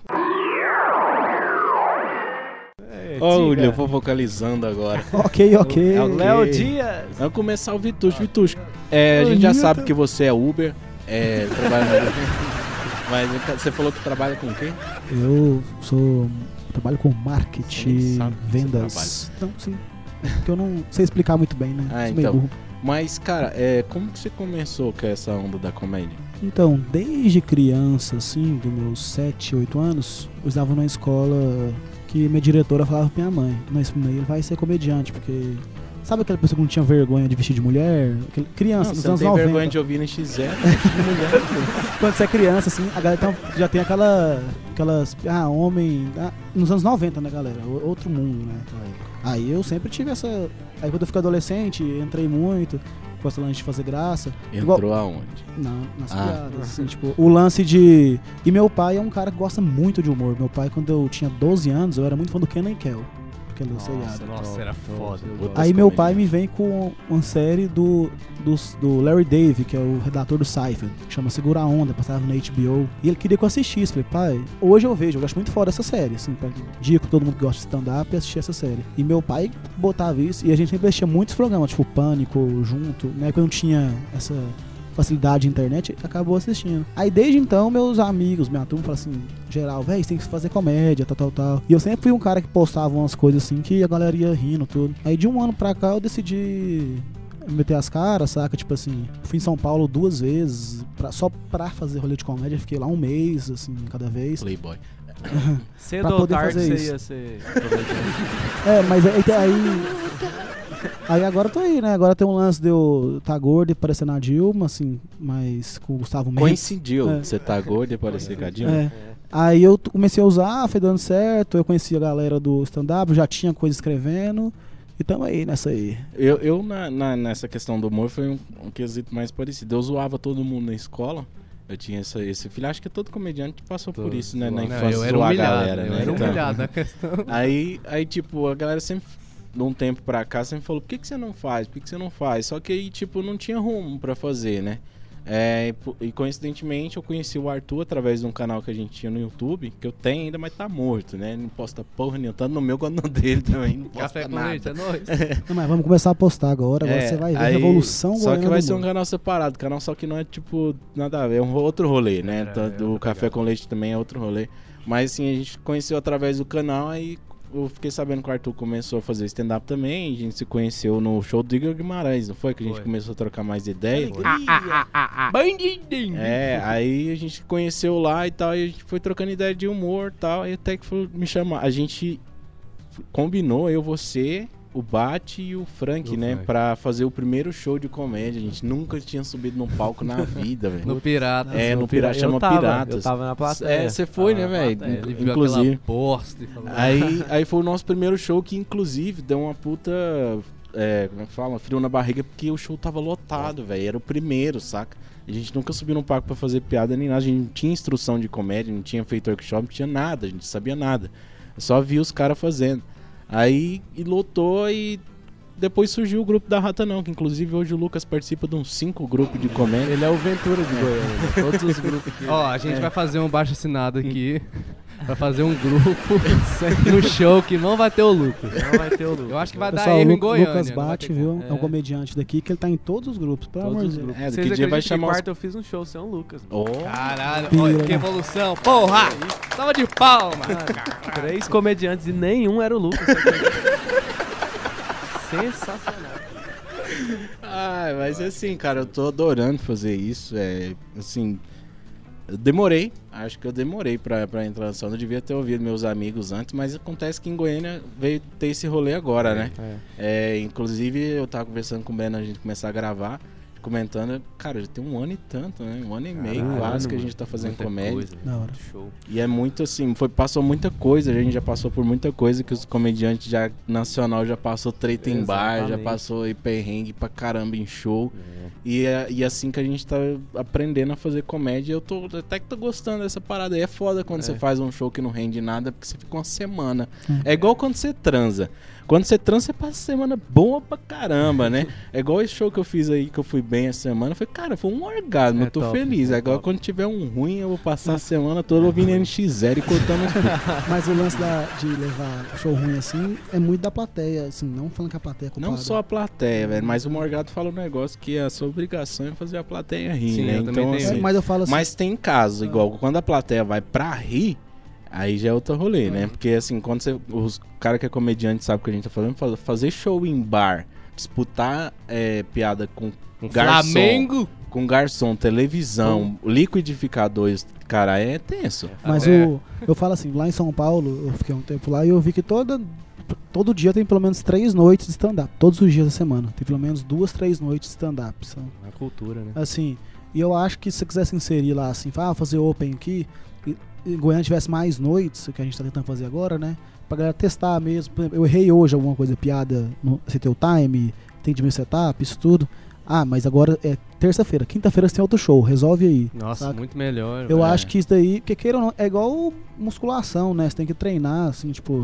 Ó, o William focalizando agora. Ok. É o Léo Dias. Vamos começar o Vitucho. Vitucho, a gente já sabe que você é Uber. Trabalha mas você falou que trabalha com o quê? Eu trabalho com marketing, vendas. Então, sim. Porque eu não sei explicar muito bem, né? Então. Mas, cara, como que você começou com essa onda da comédia? Então, desde criança, assim, dos meus 7, 8 anos, eu estava numa escola que minha diretora falava pra minha mãe, mas ele vai ser comediante, porque... Sabe aquela pessoa que não tinha vergonha de vestir de mulher? Criança, nos anos 90. Você não tem vergonha de ouvir no XZ, de mulher. Quando você é criança, assim, a galera já tem aquelas... homem... nos anos 90, né, galera? Outro mundo, né? Aí eu sempre tive essa... Aí quando eu fiquei adolescente, entrei muito... Gosto de fazer graça. Entrou aonde? Não, nas piadas, assim, tipo, o lance de... E meu pai é um cara que gosta muito de humor. Meu pai, quando eu tinha 12 anos, eu era muito fã do Kenan e Kel. aquela seriado. Nossa, era foda. Aí meu pai me vem com uma série do Larry David, que é o redator do Seinfeld, que chama Segura a Onda, passava na HBO. E ele queria que eu assistisse. Falei, pai, hoje eu vejo, eu gosto muito foda dessa série, assim, pra dia que todo mundo que gosta de stand-up e assistir essa série. E meu pai botava isso, e a gente sempre assistia muitos programas, tipo Pânico, junto, né, que eu não tinha essa facilidade de internet, acabou assistindo. Aí desde então, meus amigos, minha turma, falaram assim, geral, véi, você tem que fazer comédia, tal. E eu sempre fui um cara que postava umas coisas assim, que a galera ia rindo, tudo. Aí de um ano pra cá, eu decidi meter as caras, saca? Tipo assim, fui em São Paulo 2 vezes, só pra fazer rolê de comédia, fiquei lá 1 mês, assim, cada vez. Playboy. Cedo ou tarde você ia ser comediante. Mas aí agora eu tô aí, né? Agora tem um lance de eu tá gordo e parecer na Dilma, assim, mas com o Gustavo Mendes. Coincidiu, você tá gordo e parecer com a Dilma? Aí eu comecei a usar, foi dando certo, eu conheci a galera do stand-up, já tinha coisa escrevendo, e tamo aí nessa aí. Eu nessa questão do humor foi um quesito mais parecido. Eu zoava todo mundo na escola. Eu tinha esse filho, acho que todo comediante passou por isso, né? Na infância, eu era zoar humilhado, a galera, né? Eu era humilhado na questão. Aí, tipo, a galera sempre, de um tempo pra cá, sempre falou, por que você não faz? Por que você não faz? Só que aí, tipo, não tinha rumo pra fazer, né? E coincidentemente eu conheci o Arthur através de um canal que a gente tinha no YouTube, que eu tenho ainda, mas tá morto, né? Não posta porra nenhuma, tanto no meu quanto no dele também, não posta Café com nada. leite, é nóis. Não, mas vamos começar a postar agora você vai ver a revolução Só goiana que vai do ser um humor. canal separado, canal só que não é tipo nada a ver, é um outro rolê, né? Do Café com Leite também é outro rolê. Mas assim, a gente conheceu através do canal, aí eu fiquei sabendo que o Arthur começou a fazer stand-up também, a gente se conheceu no show do Igor Guimarães, não foi? Que a gente começou a trocar mais ideia. Bandidinho! Aí a gente conheceu lá e tal, e a gente foi trocando ideia de humor e tal, e até que foi me chamar. A gente combinou, eu, você, o Bate e o Frank, né? Pra fazer o primeiro show de comédia. A gente nunca tinha subido num palco na vida, velho. No Pirata. No Pirata, chama Piratas. Eu tava na plateia. Você foi, né, velho? Ele viu Inclusive. aquela bosta e falou... Aí foi o nosso primeiro show que, inclusive, deu uma puta... como é que fala? Frio na barriga, porque o show tava lotado, velho. Era o primeiro, saca? A gente nunca subiu num palco pra fazer piada nem nada. A gente não tinha instrução de comédia, não tinha feito workshop, não tinha nada. A gente sabia nada. Eu só via os caras fazendo. Aí lotou e depois surgiu o grupo da Rata Não, que inclusive hoje o Lucas participa de uns 5 grupos de comédia. Ele é o Ventura de Goiânia. Todos os grupos que... Ó, a gente vai fazer um baixo assinado aqui. Vai fazer um grupo no show que não vai ter o Lucas. Não vai ter o Lucas. Eu acho que vai Pessoal, dar erro em Goiânia. Lucas não vai Bate, ter viu? como. É um comediante daqui que ele tá em todos os grupos, pelo amor de Deus. Daqui Vocês dia vai acreditam que chamar quarta eu fiz um show sem o Lucas. Caralho, Pira, olha que né? evolução. Porra! Tava de palma. 3 comediantes e nenhum era o Lucas. Sensacional. Mas assim, cara, eu tô adorando fazer isso. Assim, eu demorei. Acho que eu demorei pra entrar na ação. Eu devia ter ouvido meus amigos antes, mas acontece que em Goiânia veio ter esse rolê agora, né? Inclusive, eu tava conversando com o Ben, a gente começar a gravar, comentando, cara, já tem 1 ano e tanto, né? 1 ano e meio quase que a gente tá fazendo comédia. Da hora. Show. E é muito assim, passou muita coisa, a gente já passou por muita coisa que os comediantes já nacional já passou treta em bar, já passou aí perrengue pra caramba em show. E assim que a gente tá aprendendo a fazer comédia, eu tô até que tô gostando dessa parada aí. É foda quando você faz um show que não rende nada, porque você fica uma semana. É igual quando você transa. Quando você transa, você passa semana boa pra caramba, né? É igual esse show que eu fiz aí, que eu fui bem essa semana. Foi, cara, foi um orgasmo, eu tô top, feliz. Agora quando tiver um ruim, eu vou passar a semana toda ouvindo NX0 e cortando os... Mas o lance de levar show ruim assim é muito da plateia, assim, não falando que a plateia é culpada. Não só a plateia, velho, mas o Morgado fala um negócio que a sua obrigação é fazer a plateia rir, Sim, né? eu também tenho isso. Mas eu falo assim... Mas tem caso, igual quando a plateia vai pra rir, aí já é outro rolê, né? Porque assim, quando os caras que é comediante sabem o que a gente tá falando, fazer show em bar, disputar piada com garçom, Flamengo! com garçom, televisão, liquidificador, cara, é tenso. Mas eu falo assim, lá em São Paulo, eu fiquei um tempo lá e eu vi que todo dia tem pelo menos 3 noites de stand-up. Todos os dias da semana. Tem pelo menos 2, 3 noites de stand-up. A cultura, né? Assim, e eu acho que se você quisesse inserir lá, assim, fazer open aqui, e em Goiânia tivesse mais noites, que a gente tá tentando fazer agora, né? Pra galera testar mesmo. Por exemplo, eu errei hoje alguma coisa, piada no CTO Time, tem de meu setup, isso tudo. Mas agora é terça-feira. Quinta-feira você tem outro show, resolve aí. Nossa, saca? muito melhor. Eu acho que isso daí, porque queira ou não, é igual musculação, né? Você tem que treinar, assim, tipo,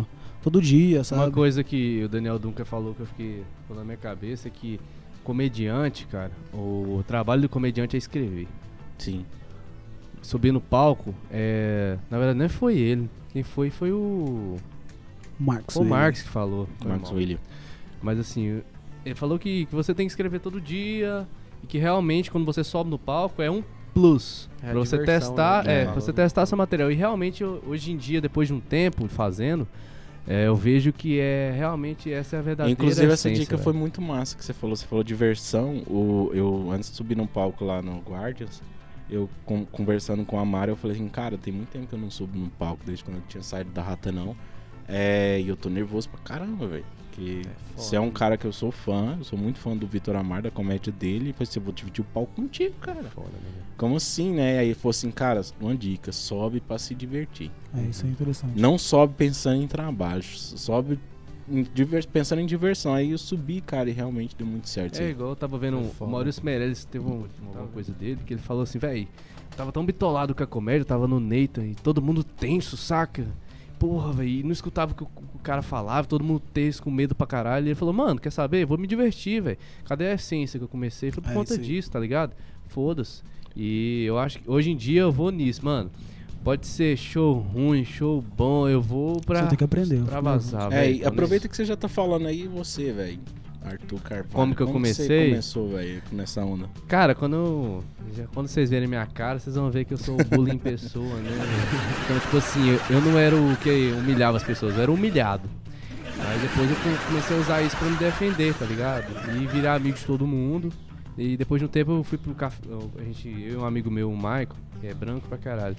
todo dia, sabe? Uma coisa que o Daniel Duncan falou que eu fiquei na minha cabeça é que comediante, cara, o trabalho do comediante é escrever. Sim. Subir no palco, na verdade nem foi ele. Quem foi o Marcos. o Marx que falou. Marcos William. Mas assim, ele falou que você tem que escrever todo dia e que realmente quando você sobe no palco é um plus pra você testar, né? pra você testar seu material. E realmente hoje em dia, depois de um tempo fazendo, eu vejo que realmente essa é a verdadeira Inclusive essa essência, dica velho. foi muito massa que você falou diversão. Eu antes de subir no palco lá no Guardians, eu conversando com a Mari, eu falei assim, cara, tem muito tempo que eu não subo no palco, desde quando eu tinha saído da Rata não. E eu tô nervoso pra caramba, velho. Porque você é um cara que eu sou fã, eu sou muito fã do Vitor Amar, da comédia dele, e falei assim, eu vou dividir o palco contigo, cara. Foda, né? Como assim, né? Aí ele falou assim, cara, uma dica, sobe pra se divertir. Isso é interessante. Não sobe pensando em trabalho, sobe pensando em diversão. Aí eu subi, cara, e realmente deu muito certo. Igual eu tava vendo o Maurício Meirelles, teve uma coisa dele, que ele falou assim, véi, tava tão bitolado com a comédia, tava no Nathan, e todo mundo tenso, saca? Porra, velho, e não escutava o que o cara falava, todo mundo tenso, com medo pra caralho. E ele falou, mano, quer saber? Vou me divertir, velho. Cadê a essência que eu comecei? Foi por conta disso, tá ligado? Foda-se. E eu acho que hoje em dia eu vou nisso, mano. Pode ser show ruim, show bom, eu vou pra... Você tem que aprender. Pra vazar, velho. E aproveita que você já tá falando aí, você, velho. Arthur Carvalho. Como que eu comecei? Você começou, velho, nessa onda? Cara, quando vocês verem minha cara, vocês vão ver que eu sou o bullying em pessoa, né? Então, tipo assim, eu não era o que humilhava as pessoas, eu era humilhado. Aí depois eu comecei a usar isso pra me defender, tá ligado? E virar amigo de todo mundo. E depois de um tempo eu fui pro café. Eu e um amigo meu, o Michael, que é branco pra caralho.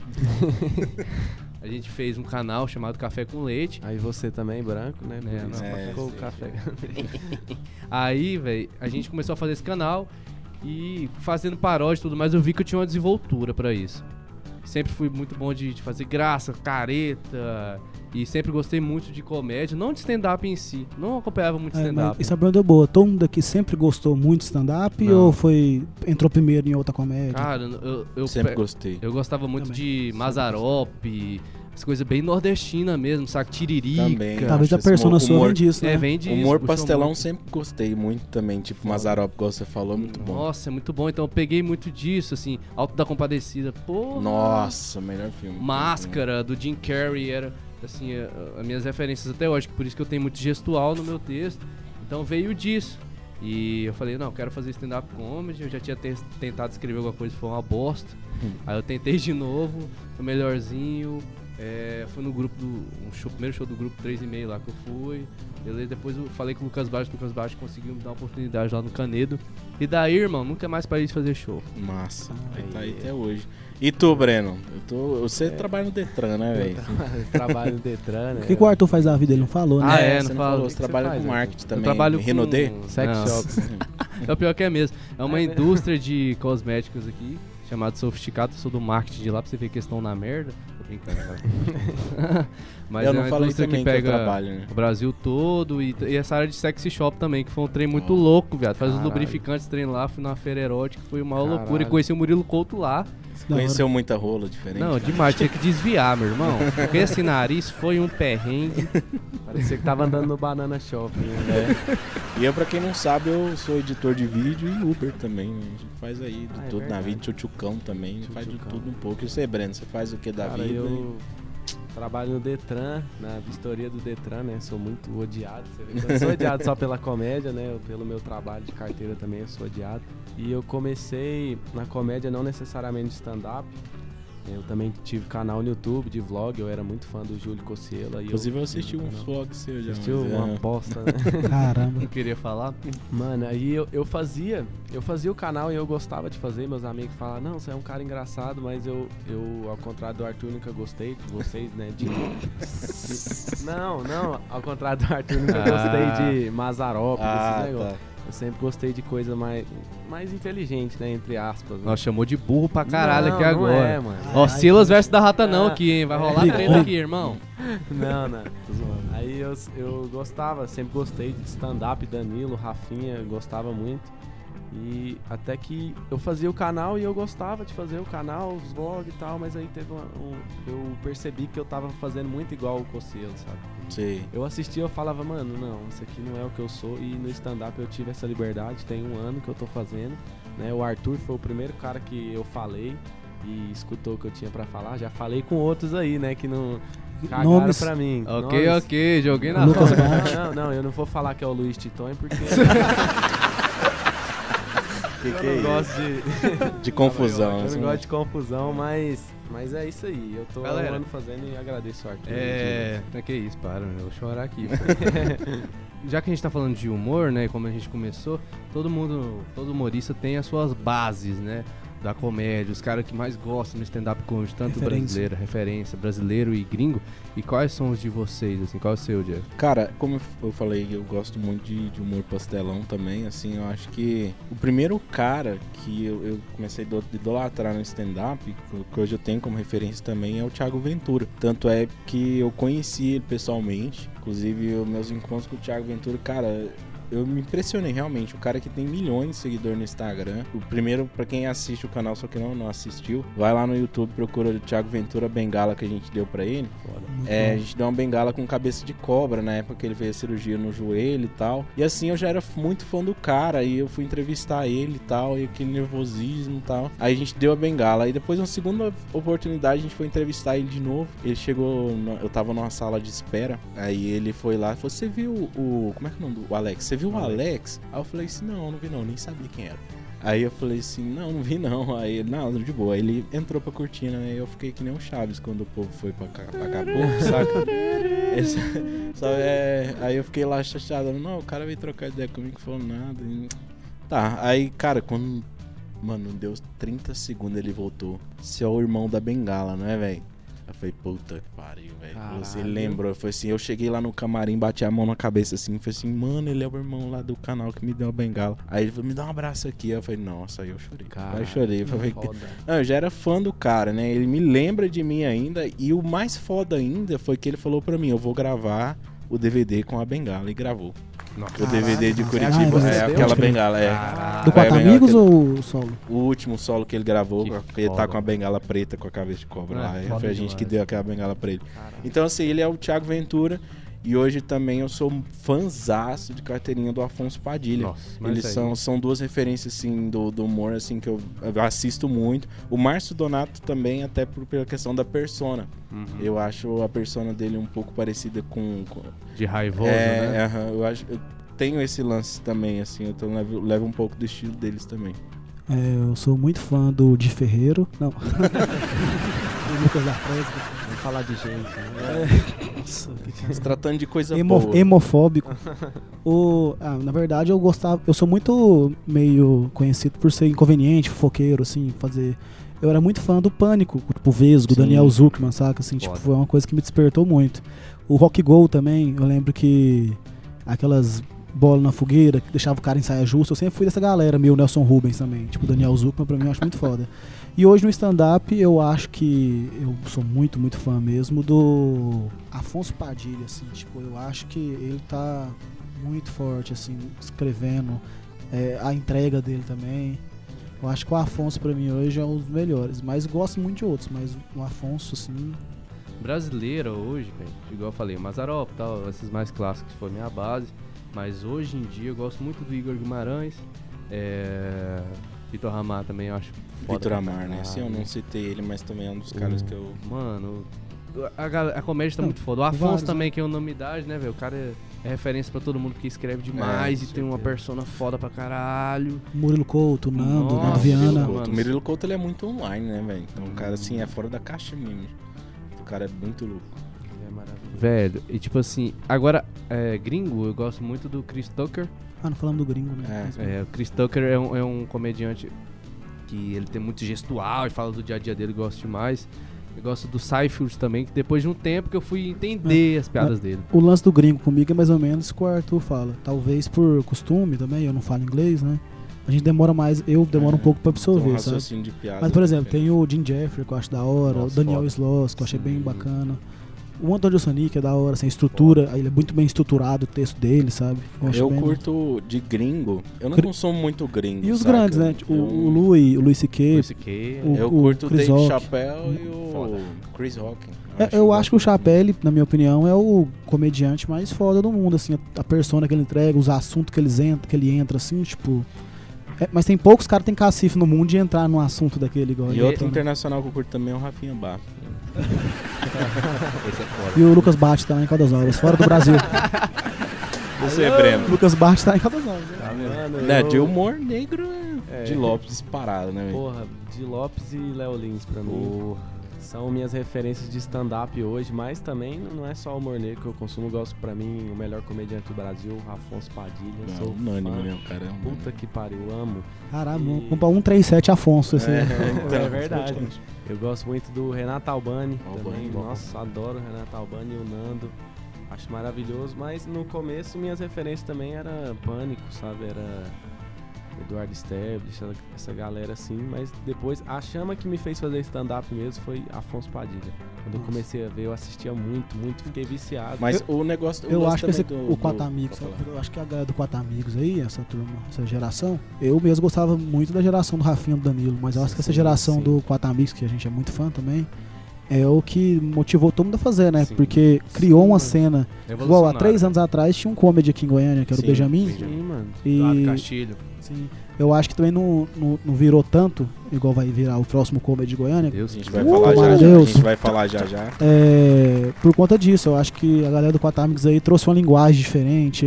A gente fez um canal chamado Café com Leite. Aí você também, branco, né? Ficou o café. Aí, velho, a gente começou a fazer esse canal e fazendo paródia e tudo mais, eu vi que eu tinha uma desenvoltura pra isso. Sempre fui muito bom de fazer graça, careta, e sempre gostei muito de comédia, não de stand-up em si. Não acompanhava muito stand-up. Isso é banda boa. Todo mundo aqui sempre gostou muito de stand-up ou entrou primeiro em outra comédia? Cara, eu sempre gostei. Eu gostava muito também. de Mazzaropi, as coisas bem nordestinas mesmo, sabe? Tiririca. Também. Talvez a persona sua vem disso, né? Vem disso. Humor pastelão muito. Sempre gostei muito também, tipo Mazzaropi, igual você falou, muito bom. Nossa, é muito bom. Então eu peguei muito disso, assim, Alto da Compadecida, porra. Nossa, melhor filme. Máscara, do Jim Carrey, era, assim, as minhas referências até hoje, por isso que eu tenho muito gestual no meu texto. Então veio disso. E eu falei, não, eu quero fazer stand-up comedy, eu já tinha tentado escrever alguma coisa, foi uma bosta. Aí eu tentei de novo, foi melhorzinho. Fui no grupo primeiro show do grupo 3,5 lá que eu fui. Beleza, depois eu falei com o Lucas Baixo conseguiu me dar uma oportunidade lá no Canedo. E daí, irmão, nunca mais parei de fazer show. Massa, aí tá aí até hoje. E tu, Breno? Você trabalha no Detran, né, velho? Trabalho no Detran, né? O que o Arthur faz da vida? Ele não falou, né? Não falou. falo. Você trabalha com marketing também. Eu trabalho Renaudet? com Sex shop. É o pior que é mesmo. É uma indústria de cosméticos aqui, chamada Sofisticado. Eu sou do marketing de lá, pra você ver que eles estão na merda. Tô brincando, cara. Mas eu é não uma falei indústria também que pega eu trabalho, né? o Brasil todo e essa área de sexy shop também, que foi um trem muito louco, viado. Faz os Caralho. lubrificantes, trem lá, fui numa feira erótica, foi uma Caralho. loucura. E conheci o Murilo Couto lá. Conheceu muita rola diferente? Não, demais, tinha que desviar, meu irmão. Porque esse nariz foi um perrengue. Parecia que tava andando no Banana Shopping, né? E eu, pra quem não sabe, eu sou editor de vídeo e Uber também. A gente faz aí de tudo na vida, tchutchucão também, faz de tudo um pouco. E você, Breno, você faz o que da Cara, vida? eu trabalho no Detran, na vistoria do Detran, né? Sou muito odiado. Eu não sou odiado só pela comédia, né? Pelo meu trabalho de carteira também eu sou odiado. E eu comecei na comédia não necessariamente de stand-up. Eu também tive canal no YouTube de vlog, eu era muito fã do Júlio Cossiela. Inclusive eu assisti um vlog seu já. Assistiu uma bosta, né? Caramba. Não queria falar. Mano, aí eu fazia o canal e eu gostava de fazer. Meus amigos falavam, não, você é um cara engraçado, mas eu ao contrário do Arthur, nunca gostei de vocês, né? Não, ao contrário do Arthur, nunca gostei de Mazzaropi, desses negócios. Tá. Eu sempre gostei de coisa mais inteligente, né? Entre aspas. Né? Nossa, chamou de burro pra caralho Não, aqui não agora. é, mano. Ó, Silas versus da Rata não aqui, hein? Vai rolar treta aqui, irmão. Não. Aí eu gostava, sempre gostei de stand-up, Danilo, Rafinha, gostava muito. E até que eu fazia o canal e eu gostava de fazer o canal, os vlogs e tal, mas aí teve eu percebi que eu tava fazendo muito igual o Cossielo, sabe? Sim. Eu assistia, eu falava, mano, não, isso aqui não é o que eu sou. E no stand-up eu tive essa liberdade, tem 1 ano que eu tô fazendo, né? O Arthur foi o primeiro cara que eu falei e escutou o que eu tinha pra falar. Já falei com outros aí, né, que não cagaram Nomes. pra mim. Ok, joguei na Lucas roda. Bate. Não, eu não vou falar que é o Luiz Titonho porque Que eu é não gosto De confusão. eu assim. não gosto de confusão, mas é isso aí. Eu tô Galera, 1 ano fazendo e agradeço o Arthur. Que isso, para, eu vou chorar aqui. Já que a gente tá falando de humor, né, como a gente começou, todo humorista tem as suas bases, né, da comédia, os caras que mais gostam no stand-up comedy, tanto brasileiro, referência, brasileiro e gringo. E quais são os de vocês, assim, qual é o seu, Jeff? Cara, como eu falei, eu gosto muito de humor pastelão também, assim, eu acho que o primeiro cara que eu comecei a idolatrar no stand-up, que hoje eu tenho como referência também, é o Thiago Ventura. Tanto é que eu conheci ele pessoalmente, inclusive os meus encontros com o Thiago Ventura, cara, eu me impressionei realmente. O cara que tem milhões de seguidores no Instagram. O primeiro, pra quem assiste o canal, só que não assistiu, vai lá no YouTube, procura o Thiago Ventura, a bengala que a gente deu pra ele. A gente deu uma bengala com cabeça de cobra, na época que ele fez a cirurgia no joelho e tal. E assim, eu já era muito fã do cara, e eu fui entrevistar ele e tal, e aquele nervosismo e tal. Aí a gente deu a bengala, e depois, uma segunda oportunidade, a gente foi entrevistar ele de novo. Ele chegou, eu tava numa sala de espera, aí ele foi lá e falou, você viu como é que é o nome do Alex? Você viu o Alex? Aí eu falei assim, não vi não, nem sabia quem era. Aí eu falei assim, não vi não. Aí ele, não, de boa. Aí ele entrou pra cortina, né? Eu fiquei que nem o Chaves quando o povo foi pra Acapulco, saca? Aí eu fiquei lá chateado. Não, o cara veio trocar ideia comigo, falou nada. Tá, aí, cara, quando... Mano, deu 30 segundos ele voltou. Você é o irmão da bengala, não é, velho? Eu falei, puta que pariu, velho. Você lembrou, foi assim, eu cheguei lá no camarim, bati a mão na cabeça assim, falei assim, mano, ele é o irmão lá do canal que me deu a bengala. Aí ele falou, me dá um abraço aqui. Eu falei, nossa, aí eu chorei. Aí eu chorei. Eu falei, não, eu já era fã do cara, né? Ele me lembra de mim ainda. E o mais foda ainda foi que ele falou pra mim, eu vou gravar o DVD com a bengala. E gravou. Nossa, o DVD de Curitiba, aquela bengala, Do Quatro Amigos ou solo? O último solo que ele gravou, ele tá com a bengala preta com a cabeça de cobra lá. Foi a gente que deu aquela bengala pra ele. Caraca. Então assim, ele é o Thiago Ventura. E hoje também eu sou fãzaço de carteirinha do Afonso Padilha. Nossa, eles são duas referências assim, do humor assim, que eu assisto muito. O Márcio Donato também, até pela questão da persona. Uhum. Eu acho a persona dele um pouco parecida com... De raivoso, né? Eu tenho esse lance também, assim, então eu levo um pouco do estilo deles também. Eu sou muito fã do Di Ferreiro. Não. Do Lucas da Fresca. Vamos falar de gente, né? Nossa, se tratando de coisa boa. Hemofóbico. Na verdade, eu sou muito meio conhecido por ser inconveniente, fofoqueiro, assim, fazer... Eu era muito fã do Pânico, tipo Vesgo, Daniel Zuckerman, saca? Assim, tipo, foi uma coisa que me despertou muito. O Rock Go também, eu lembro que aquelas bolas na fogueira, que deixava o cara em saia justa, eu sempre fui dessa galera, meio Nelson Rubens também. Tipo, Daniel Zuckerman, pra mim, eu acho muito foda. E hoje no stand-up, eu acho que eu sou muito, muito fã mesmo do Afonso Padilha, assim. Tipo, eu acho que ele tá muito forte, assim, escrevendo. A entrega dele também. Eu acho que o Afonso, pra mim, hoje é um dos melhores. Mas gosto muito de outros, mas o Afonso, assim... Brasileira hoje, velho, igual eu falei, o Mazzaropi e tal, esses mais clássicos foi minha base. Mas hoje em dia eu gosto muito do Igor Guimarães. Vitor Ramar também eu acho foda. Vitor Ramar, né? Sim, eu não citei ele, mas também é um dos caras que eu... Mano, a comédia tá muito foda. O Afonso também, que é unanimidade, né, velho? O cara é referência pra todo mundo que escreve demais e tem uma persona foda pra caralho. Murilo Couto, Nando Viana. O Murilo Couto, ele é muito online, né, velho? Então o cara, assim, é fora da caixa mesmo. O cara é muito louco. É maravilhoso. Velho, e tipo assim, agora, gringo, eu gosto muito do Chris Tucker. Não falamos do gringo, né? O Chris Tucker é um comediante que ele tem muito gestual e fala do dia a dia dele, gosto demais. Eu gosto do Seinfeld também, que depois de um tempo que eu fui entender as piadas dele. O lance do gringo comigo é mais ou menos o que o Arthur fala. Talvez por costume também, eu não falo inglês, né? A gente demora mais, eu demoro um pouco pra absorver, sabe? De piada, mas, por exemplo, tem o Jim Jeffrey, que eu acho da hora, o Daniel Sloss, que eu achei bem bacana. O Antônio Sonic é da hora, assim, a estrutura, ele é muito bem estruturado, o texto dele, sabe? Eu curto de gringo, eu não consumo muito gringo. E os grandes, né? O Louis C.K. Eu curto o Dave Chappelle e o Chris Rock. Eu acho que o Chapelle, na minha opinião, é o comediante mais foda do mundo, assim, a persona que ele entrega, os assuntos que ele entra, assim, tipo... mas tem poucos caras que tem cacife no mundo de entrar num assunto daquele igual. E outro internacional que eu curto também é o Rafinha Barros. Esse é foda. E o Lucas Bate tá lá em Caldas Novas, fora do Brasil. Você, Breno. Lucas Bate tá em Caldas Novas. De humor negro, de Lopes disparado, né, velho? Porra, de Lopes e Léo Lins pra mim. São minhas referências de stand-up hoje, mas também não é só o humor negro que eu consumo. Eu gosto, pra mim, o melhor comediante do Brasil, Afonso Padilha. Sou unânime mesmo, caramba. Puta que pariu, amo. Caramba, vamos pra 137 Afonso. Esse é verdade. Eu gosto muito do Renato Albani também. Nossa, adoro o Renato Albani e o Nando. Acho maravilhoso, mas no começo minhas referências também era Pânico, sabe? Era Eduardo Sterblitch, essa galera assim, mas depois a chama que me fez fazer stand-up mesmo foi Afonso Padilha. Quando eu comecei a ver, eu assistia muito, fiquei viciado. Mas o negócio... Eu acho que o Quatro Amigos, eu acho que a galera do Quatro Amigos aí, essa turma, essa geração, eu mesmo gostava muito da geração do Rafinha e do Danilo, mas eu acho que essa geração do Quatro Amigos, que a gente é muito fã também, é o que motivou todo mundo a fazer, né? Sim, porque criou uma cena. Igual há 3 anos atrás tinha um comedy aqui em Goiânia, que era o Benjamin. Sim, mano. E Castilho. Sim. Eu acho que também não virou igual vai virar o próximo comedy de Goiânia. A gente vai falar já. A gente vai falar já. Por conta disso, eu acho que a galera do Quatro Amigos aí trouxe uma linguagem diferente,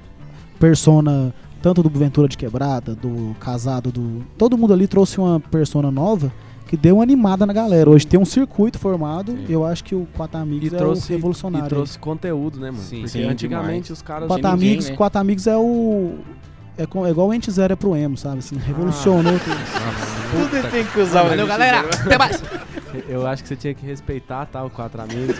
persona tanto do Ventura de Quebrada, do Casado, todo mundo ali trouxe uma persona nova que deu uma animada na galera. Hoje tem um circuito formado, eu acho que o Quatro Amigos é o revolucionário. E trouxe conteúdo, né, mano? Porque antigamente os caras... Quatro Amigos é o... É igual o Ente Zero é pro emo, sabe? Assim, revolucionou tudo. Tudo tem que usar. Valeu, galera! Até mais! Eu acho que você tinha que respeitar, tá? O Quatro Amigos.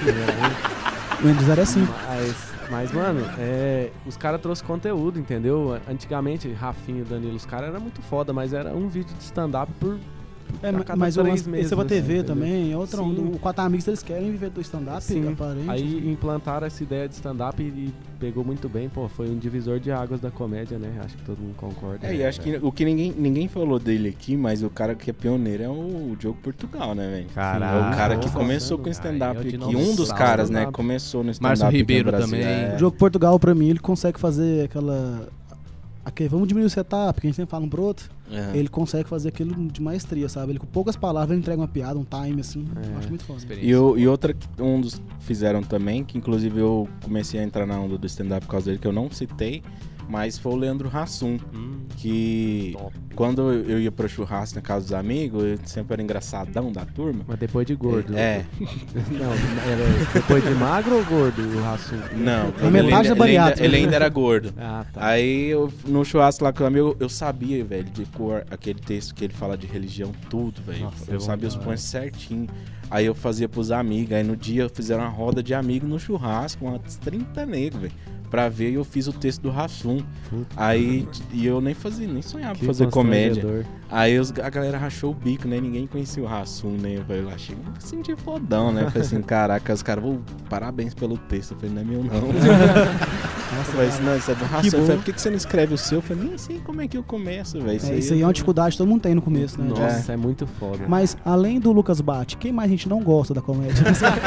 O Ente Zero é assim. Mas mano, os caras trouxeram conteúdo, entendeu? Antigamente, Rafinha e Danilo, os caras eram muito foda, mas era um vídeo de stand-up por... mas esse pra TV assim, também, o Quatro Amigos, eles querem viver do stand-up, aparente. Aí implantaram essa ideia de stand-up e pegou muito bem, foi um divisor de águas da comédia, né? Acho que todo mundo concorda. E acho que o que ninguém falou dele aqui, mas o cara que é pioneiro é o Diogo Portugal, né, velho? Caraca. É o cara que começou com stand-up aqui. Um dos caras, né, começou no stand-up. Márcio Ribeiro também. O Diogo Portugal, pra mim, ele consegue fazer vamos diminuir o setup, porque a gente sempre fala um pro outro. Ele consegue fazer aquilo de maestria, sabe? Ele com poucas palavras ele entrega uma piada, um time assim. Eu acho muito foda. E outra que fizeram também, que inclusive eu comecei a entrar na onda do stand-up por causa dele, que eu não citei, mas foi o Leandro Hassum, que quando eu ia pro churrasco na casa dos amigos, eu sempre era engraçadão da turma. Mas depois de gordo. Não, era depois de magro ou gordo o Hassum? Não, a metade da bariátrica. Ele ainda era gordo. Tá. Aí no churrasco lá com o amigo, eu sabia, velho, de cor aquele texto que ele fala de religião, tudo, velho. Eu sabia os pontos certinho. Aí eu fazia pros amigos, aí no dia fizeram uma roda de amigos no churrasco, umas 30 negros, velho, pra ver, e eu fiz o texto do Hassum. Aí, e eu nem sonhava fazer comédia. Aí a galera rachou o bico, né, ninguém conhecia o Hassum, né, eu achei, me senti fodão, né, falei assim, caraca, os caras, parabéns pelo texto, eu falei, não é meu não. Nossa, eu falei, não, isso é do Hassum, eu falei, por que você não escreve o seu? Eu falei, nem sei como é que eu começo, velho. Isso aí é uma dificuldade que todo mundo tem no começo, né? Nossa, é muito foda. Mas, além do Lucas Bate, quem mais a gente não gosta da comédia?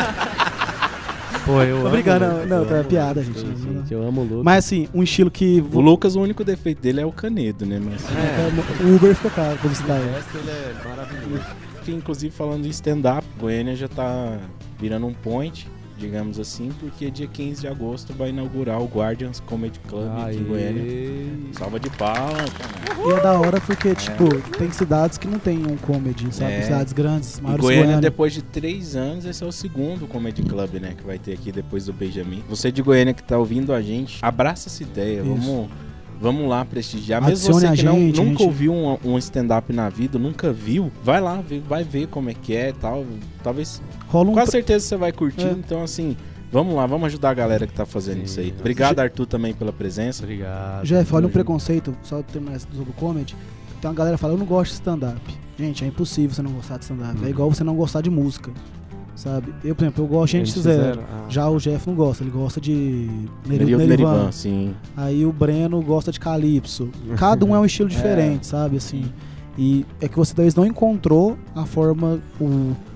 Pô, eu amo. Obrigado, não, é piada, gente. Eu amo o Lucas. Mas assim, um estilo que... O Lucas, o único defeito dele é o Canedo, né? Mas... O Uber ficou caro pra visitar ele. Ele é maravilhoso. Que, inclusive, falando em stand-up, Goiânia já tá virando um point, digamos assim, porque dia 15 de agosto vai inaugurar o Guardians Comedy Club aqui em Goiânia. Salva de palmas. E é da hora porque, tem cidades que não tem um comedy, sabe? Cidades grandes, maiores. E Goiânia, depois de 3 anos, esse é o segundo Comedy Club, né? Que vai ter aqui depois do Benjamin. Você de Goiânia que tá ouvindo a gente, abraça essa ideia. Vamos lá prestigiar. Mesmo você que nunca ouviu um stand-up na vida, nunca viu, vai lá, vai ver como é que é e tal. Talvez, com certeza você vai curtir. Então, assim, vamos lá, vamos ajudar a galera que tá fazendo isso aí. Obrigado, Arthur, também pela presença. Obrigado. Jeff, olha um preconceito, só terminar sobre o comedy. Tem uma galera que fala, eu não gosto de stand-up. Gente, é impossível você não gostar de stand-up. É igual você não gostar de música. Sabe? Eu, por exemplo, eu gosto de Gente Zero. Já o Jeff não gosta, ele gosta de Nerivan, sim. Aí o Breno gosta de Calypso. Cada um é um estilo diferente, sabe? Assim. E é que você talvez não encontrou a forma,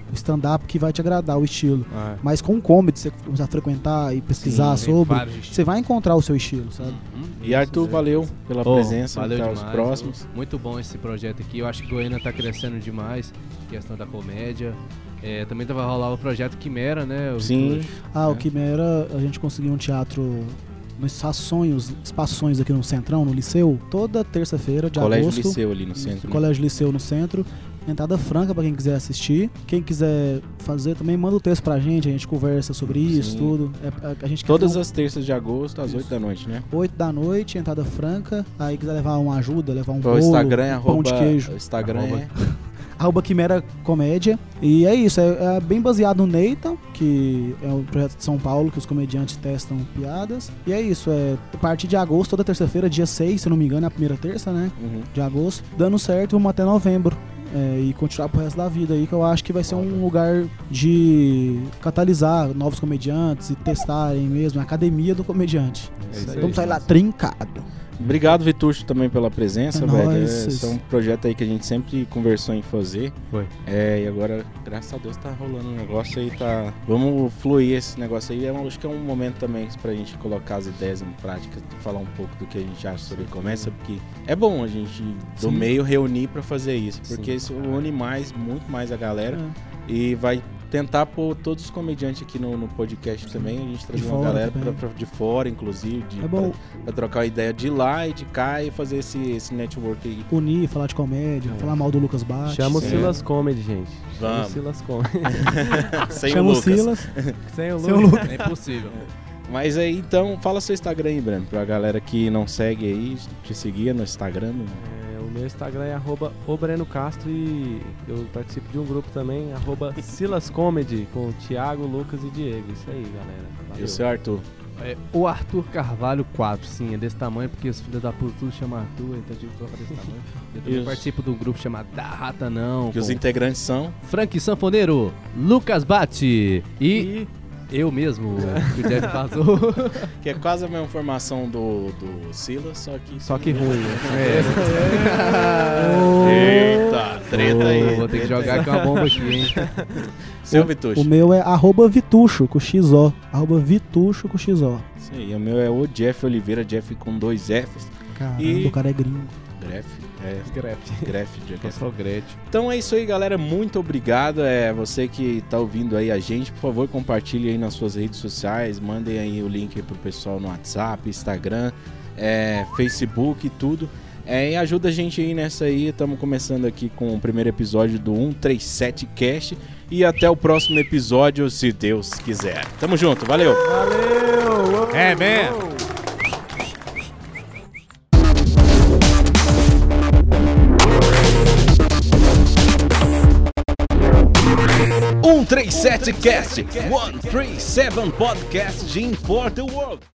stand-up que vai te agradar, o estilo. Ah, Mas com o comedy, você começar a frequentar e pesquisar Sim, tem sobre, vários estilos. você vai encontrar o seu estilo, sabe? E Arthur, valeu pela presença, valeu até os demais, próximos. Muito bom esse projeto aqui. Eu acho que Goiânia tá crescendo demais, questão da comédia. Também vai rolar o projeto Quimera, né? Sim. O Quimera, a gente conseguiu um teatro nos espações aqui no Centrão, no Liceu, toda terça-feira de Colégio agosto. Liceu ali no centro. né? Colégio Liceu no centro. Entrada franca pra quem quiser assistir. Quem quiser fazer também manda o texto pra gente, a gente conversa sobre isso, Sim. tudo. A gente Todas quer as terças de agosto, às 8 da noite, né? 8 da noite, entrada franca. Aí quiser levar uma ajuda, levar um O bolo, Instagram é um pão de queijo. O Instagram é @ Quimera Comédia. E é isso, é bem baseado no Nathan, que é um projeto de São Paulo, que os comediantes testam piadas. E é isso, a partir de agosto, toda terça-feira, dia 6, se eu não me engano, é a primeira terça, né? De agosto. Dando certo, vamos até novembro. E continuar pro resto da vida aí, que eu acho que vai ser um lugar de catalisar novos comediantes e testarem mesmo, a academia do comediante. Vamos sair lá trincado. Obrigado, Vitucho, também pela presença, É velho. nóis. Esse é um projeto aí que a gente sempre conversou em fazer. Foi. E agora, graças a Deus, tá rolando um negócio aí, tá... Vamos fluir esse negócio aí. Acho que é um momento também pra gente colocar as ideias em prática, falar um pouco do que a gente acha sobre comédia, porque é bom a gente, do meio, reunir pra fazer isso, porque isso une muito mais a galera e vai tentar pôr todos os comediantes aqui no podcast também, a gente trazer uma galera de fora, inclusive, pra trocar a ideia de lá e de cá e fazer esse network aí. Unir, falar de comédia, falar mal do Lucas Bate. Chama o Silas Comedy, gente. Chama o Silas Comedy. Sem Chama o o Lucas. Silas. Sem o Lucas. É impossível. Mas aí, então, fala seu Instagram aí, Breno, pra galera que não segue aí, te seguir no Instagram. O meu Instagram é @obrenocastro e eu participo de um grupo também, @silascomedy, com Thiago, Lucas e Diego. Isso aí, galera. Valeu. E o seu Arthur? O Arthur Carvalho 4, sim, é desse tamanho, porque os filhos da puta tudo chamam Arthur, então eu tive que colocar desse tamanho. Eu também participo de um grupo chamado Da Rata Não. Que os integrantes são... Frank Sanfoneiro, Lucas Bate e eu mesmo, que o Jeff passou. Que é quase a mesma formação do Silas, só que ruim. Eita, treta aí. Vou ter que jogar com a bomba aqui, hein? Seu Vitucho. O meu é @Vitucho, com XO. @Vitucho, com XO. Isso aí, o meu é o Jeff Oliveira, Jeff com 2 Fs. Caramba, o cara é gringo. Gref. Eu sou Gretchen. Então é isso aí, galera. Muito obrigado. Você que tá ouvindo aí a gente, por favor, compartilhe aí nas suas redes sociais. Mandem aí o link aí pro pessoal no WhatsApp, Instagram, Facebook e tudo. E ajuda a gente aí nessa aí. Estamos começando aqui com o primeiro episódio do 137 Cast. E até o próximo episódio, se Deus quiser. Tamo junto, valeu! Valeu! É mesmo! Um 137 Cast, 137 Podcast in for the world.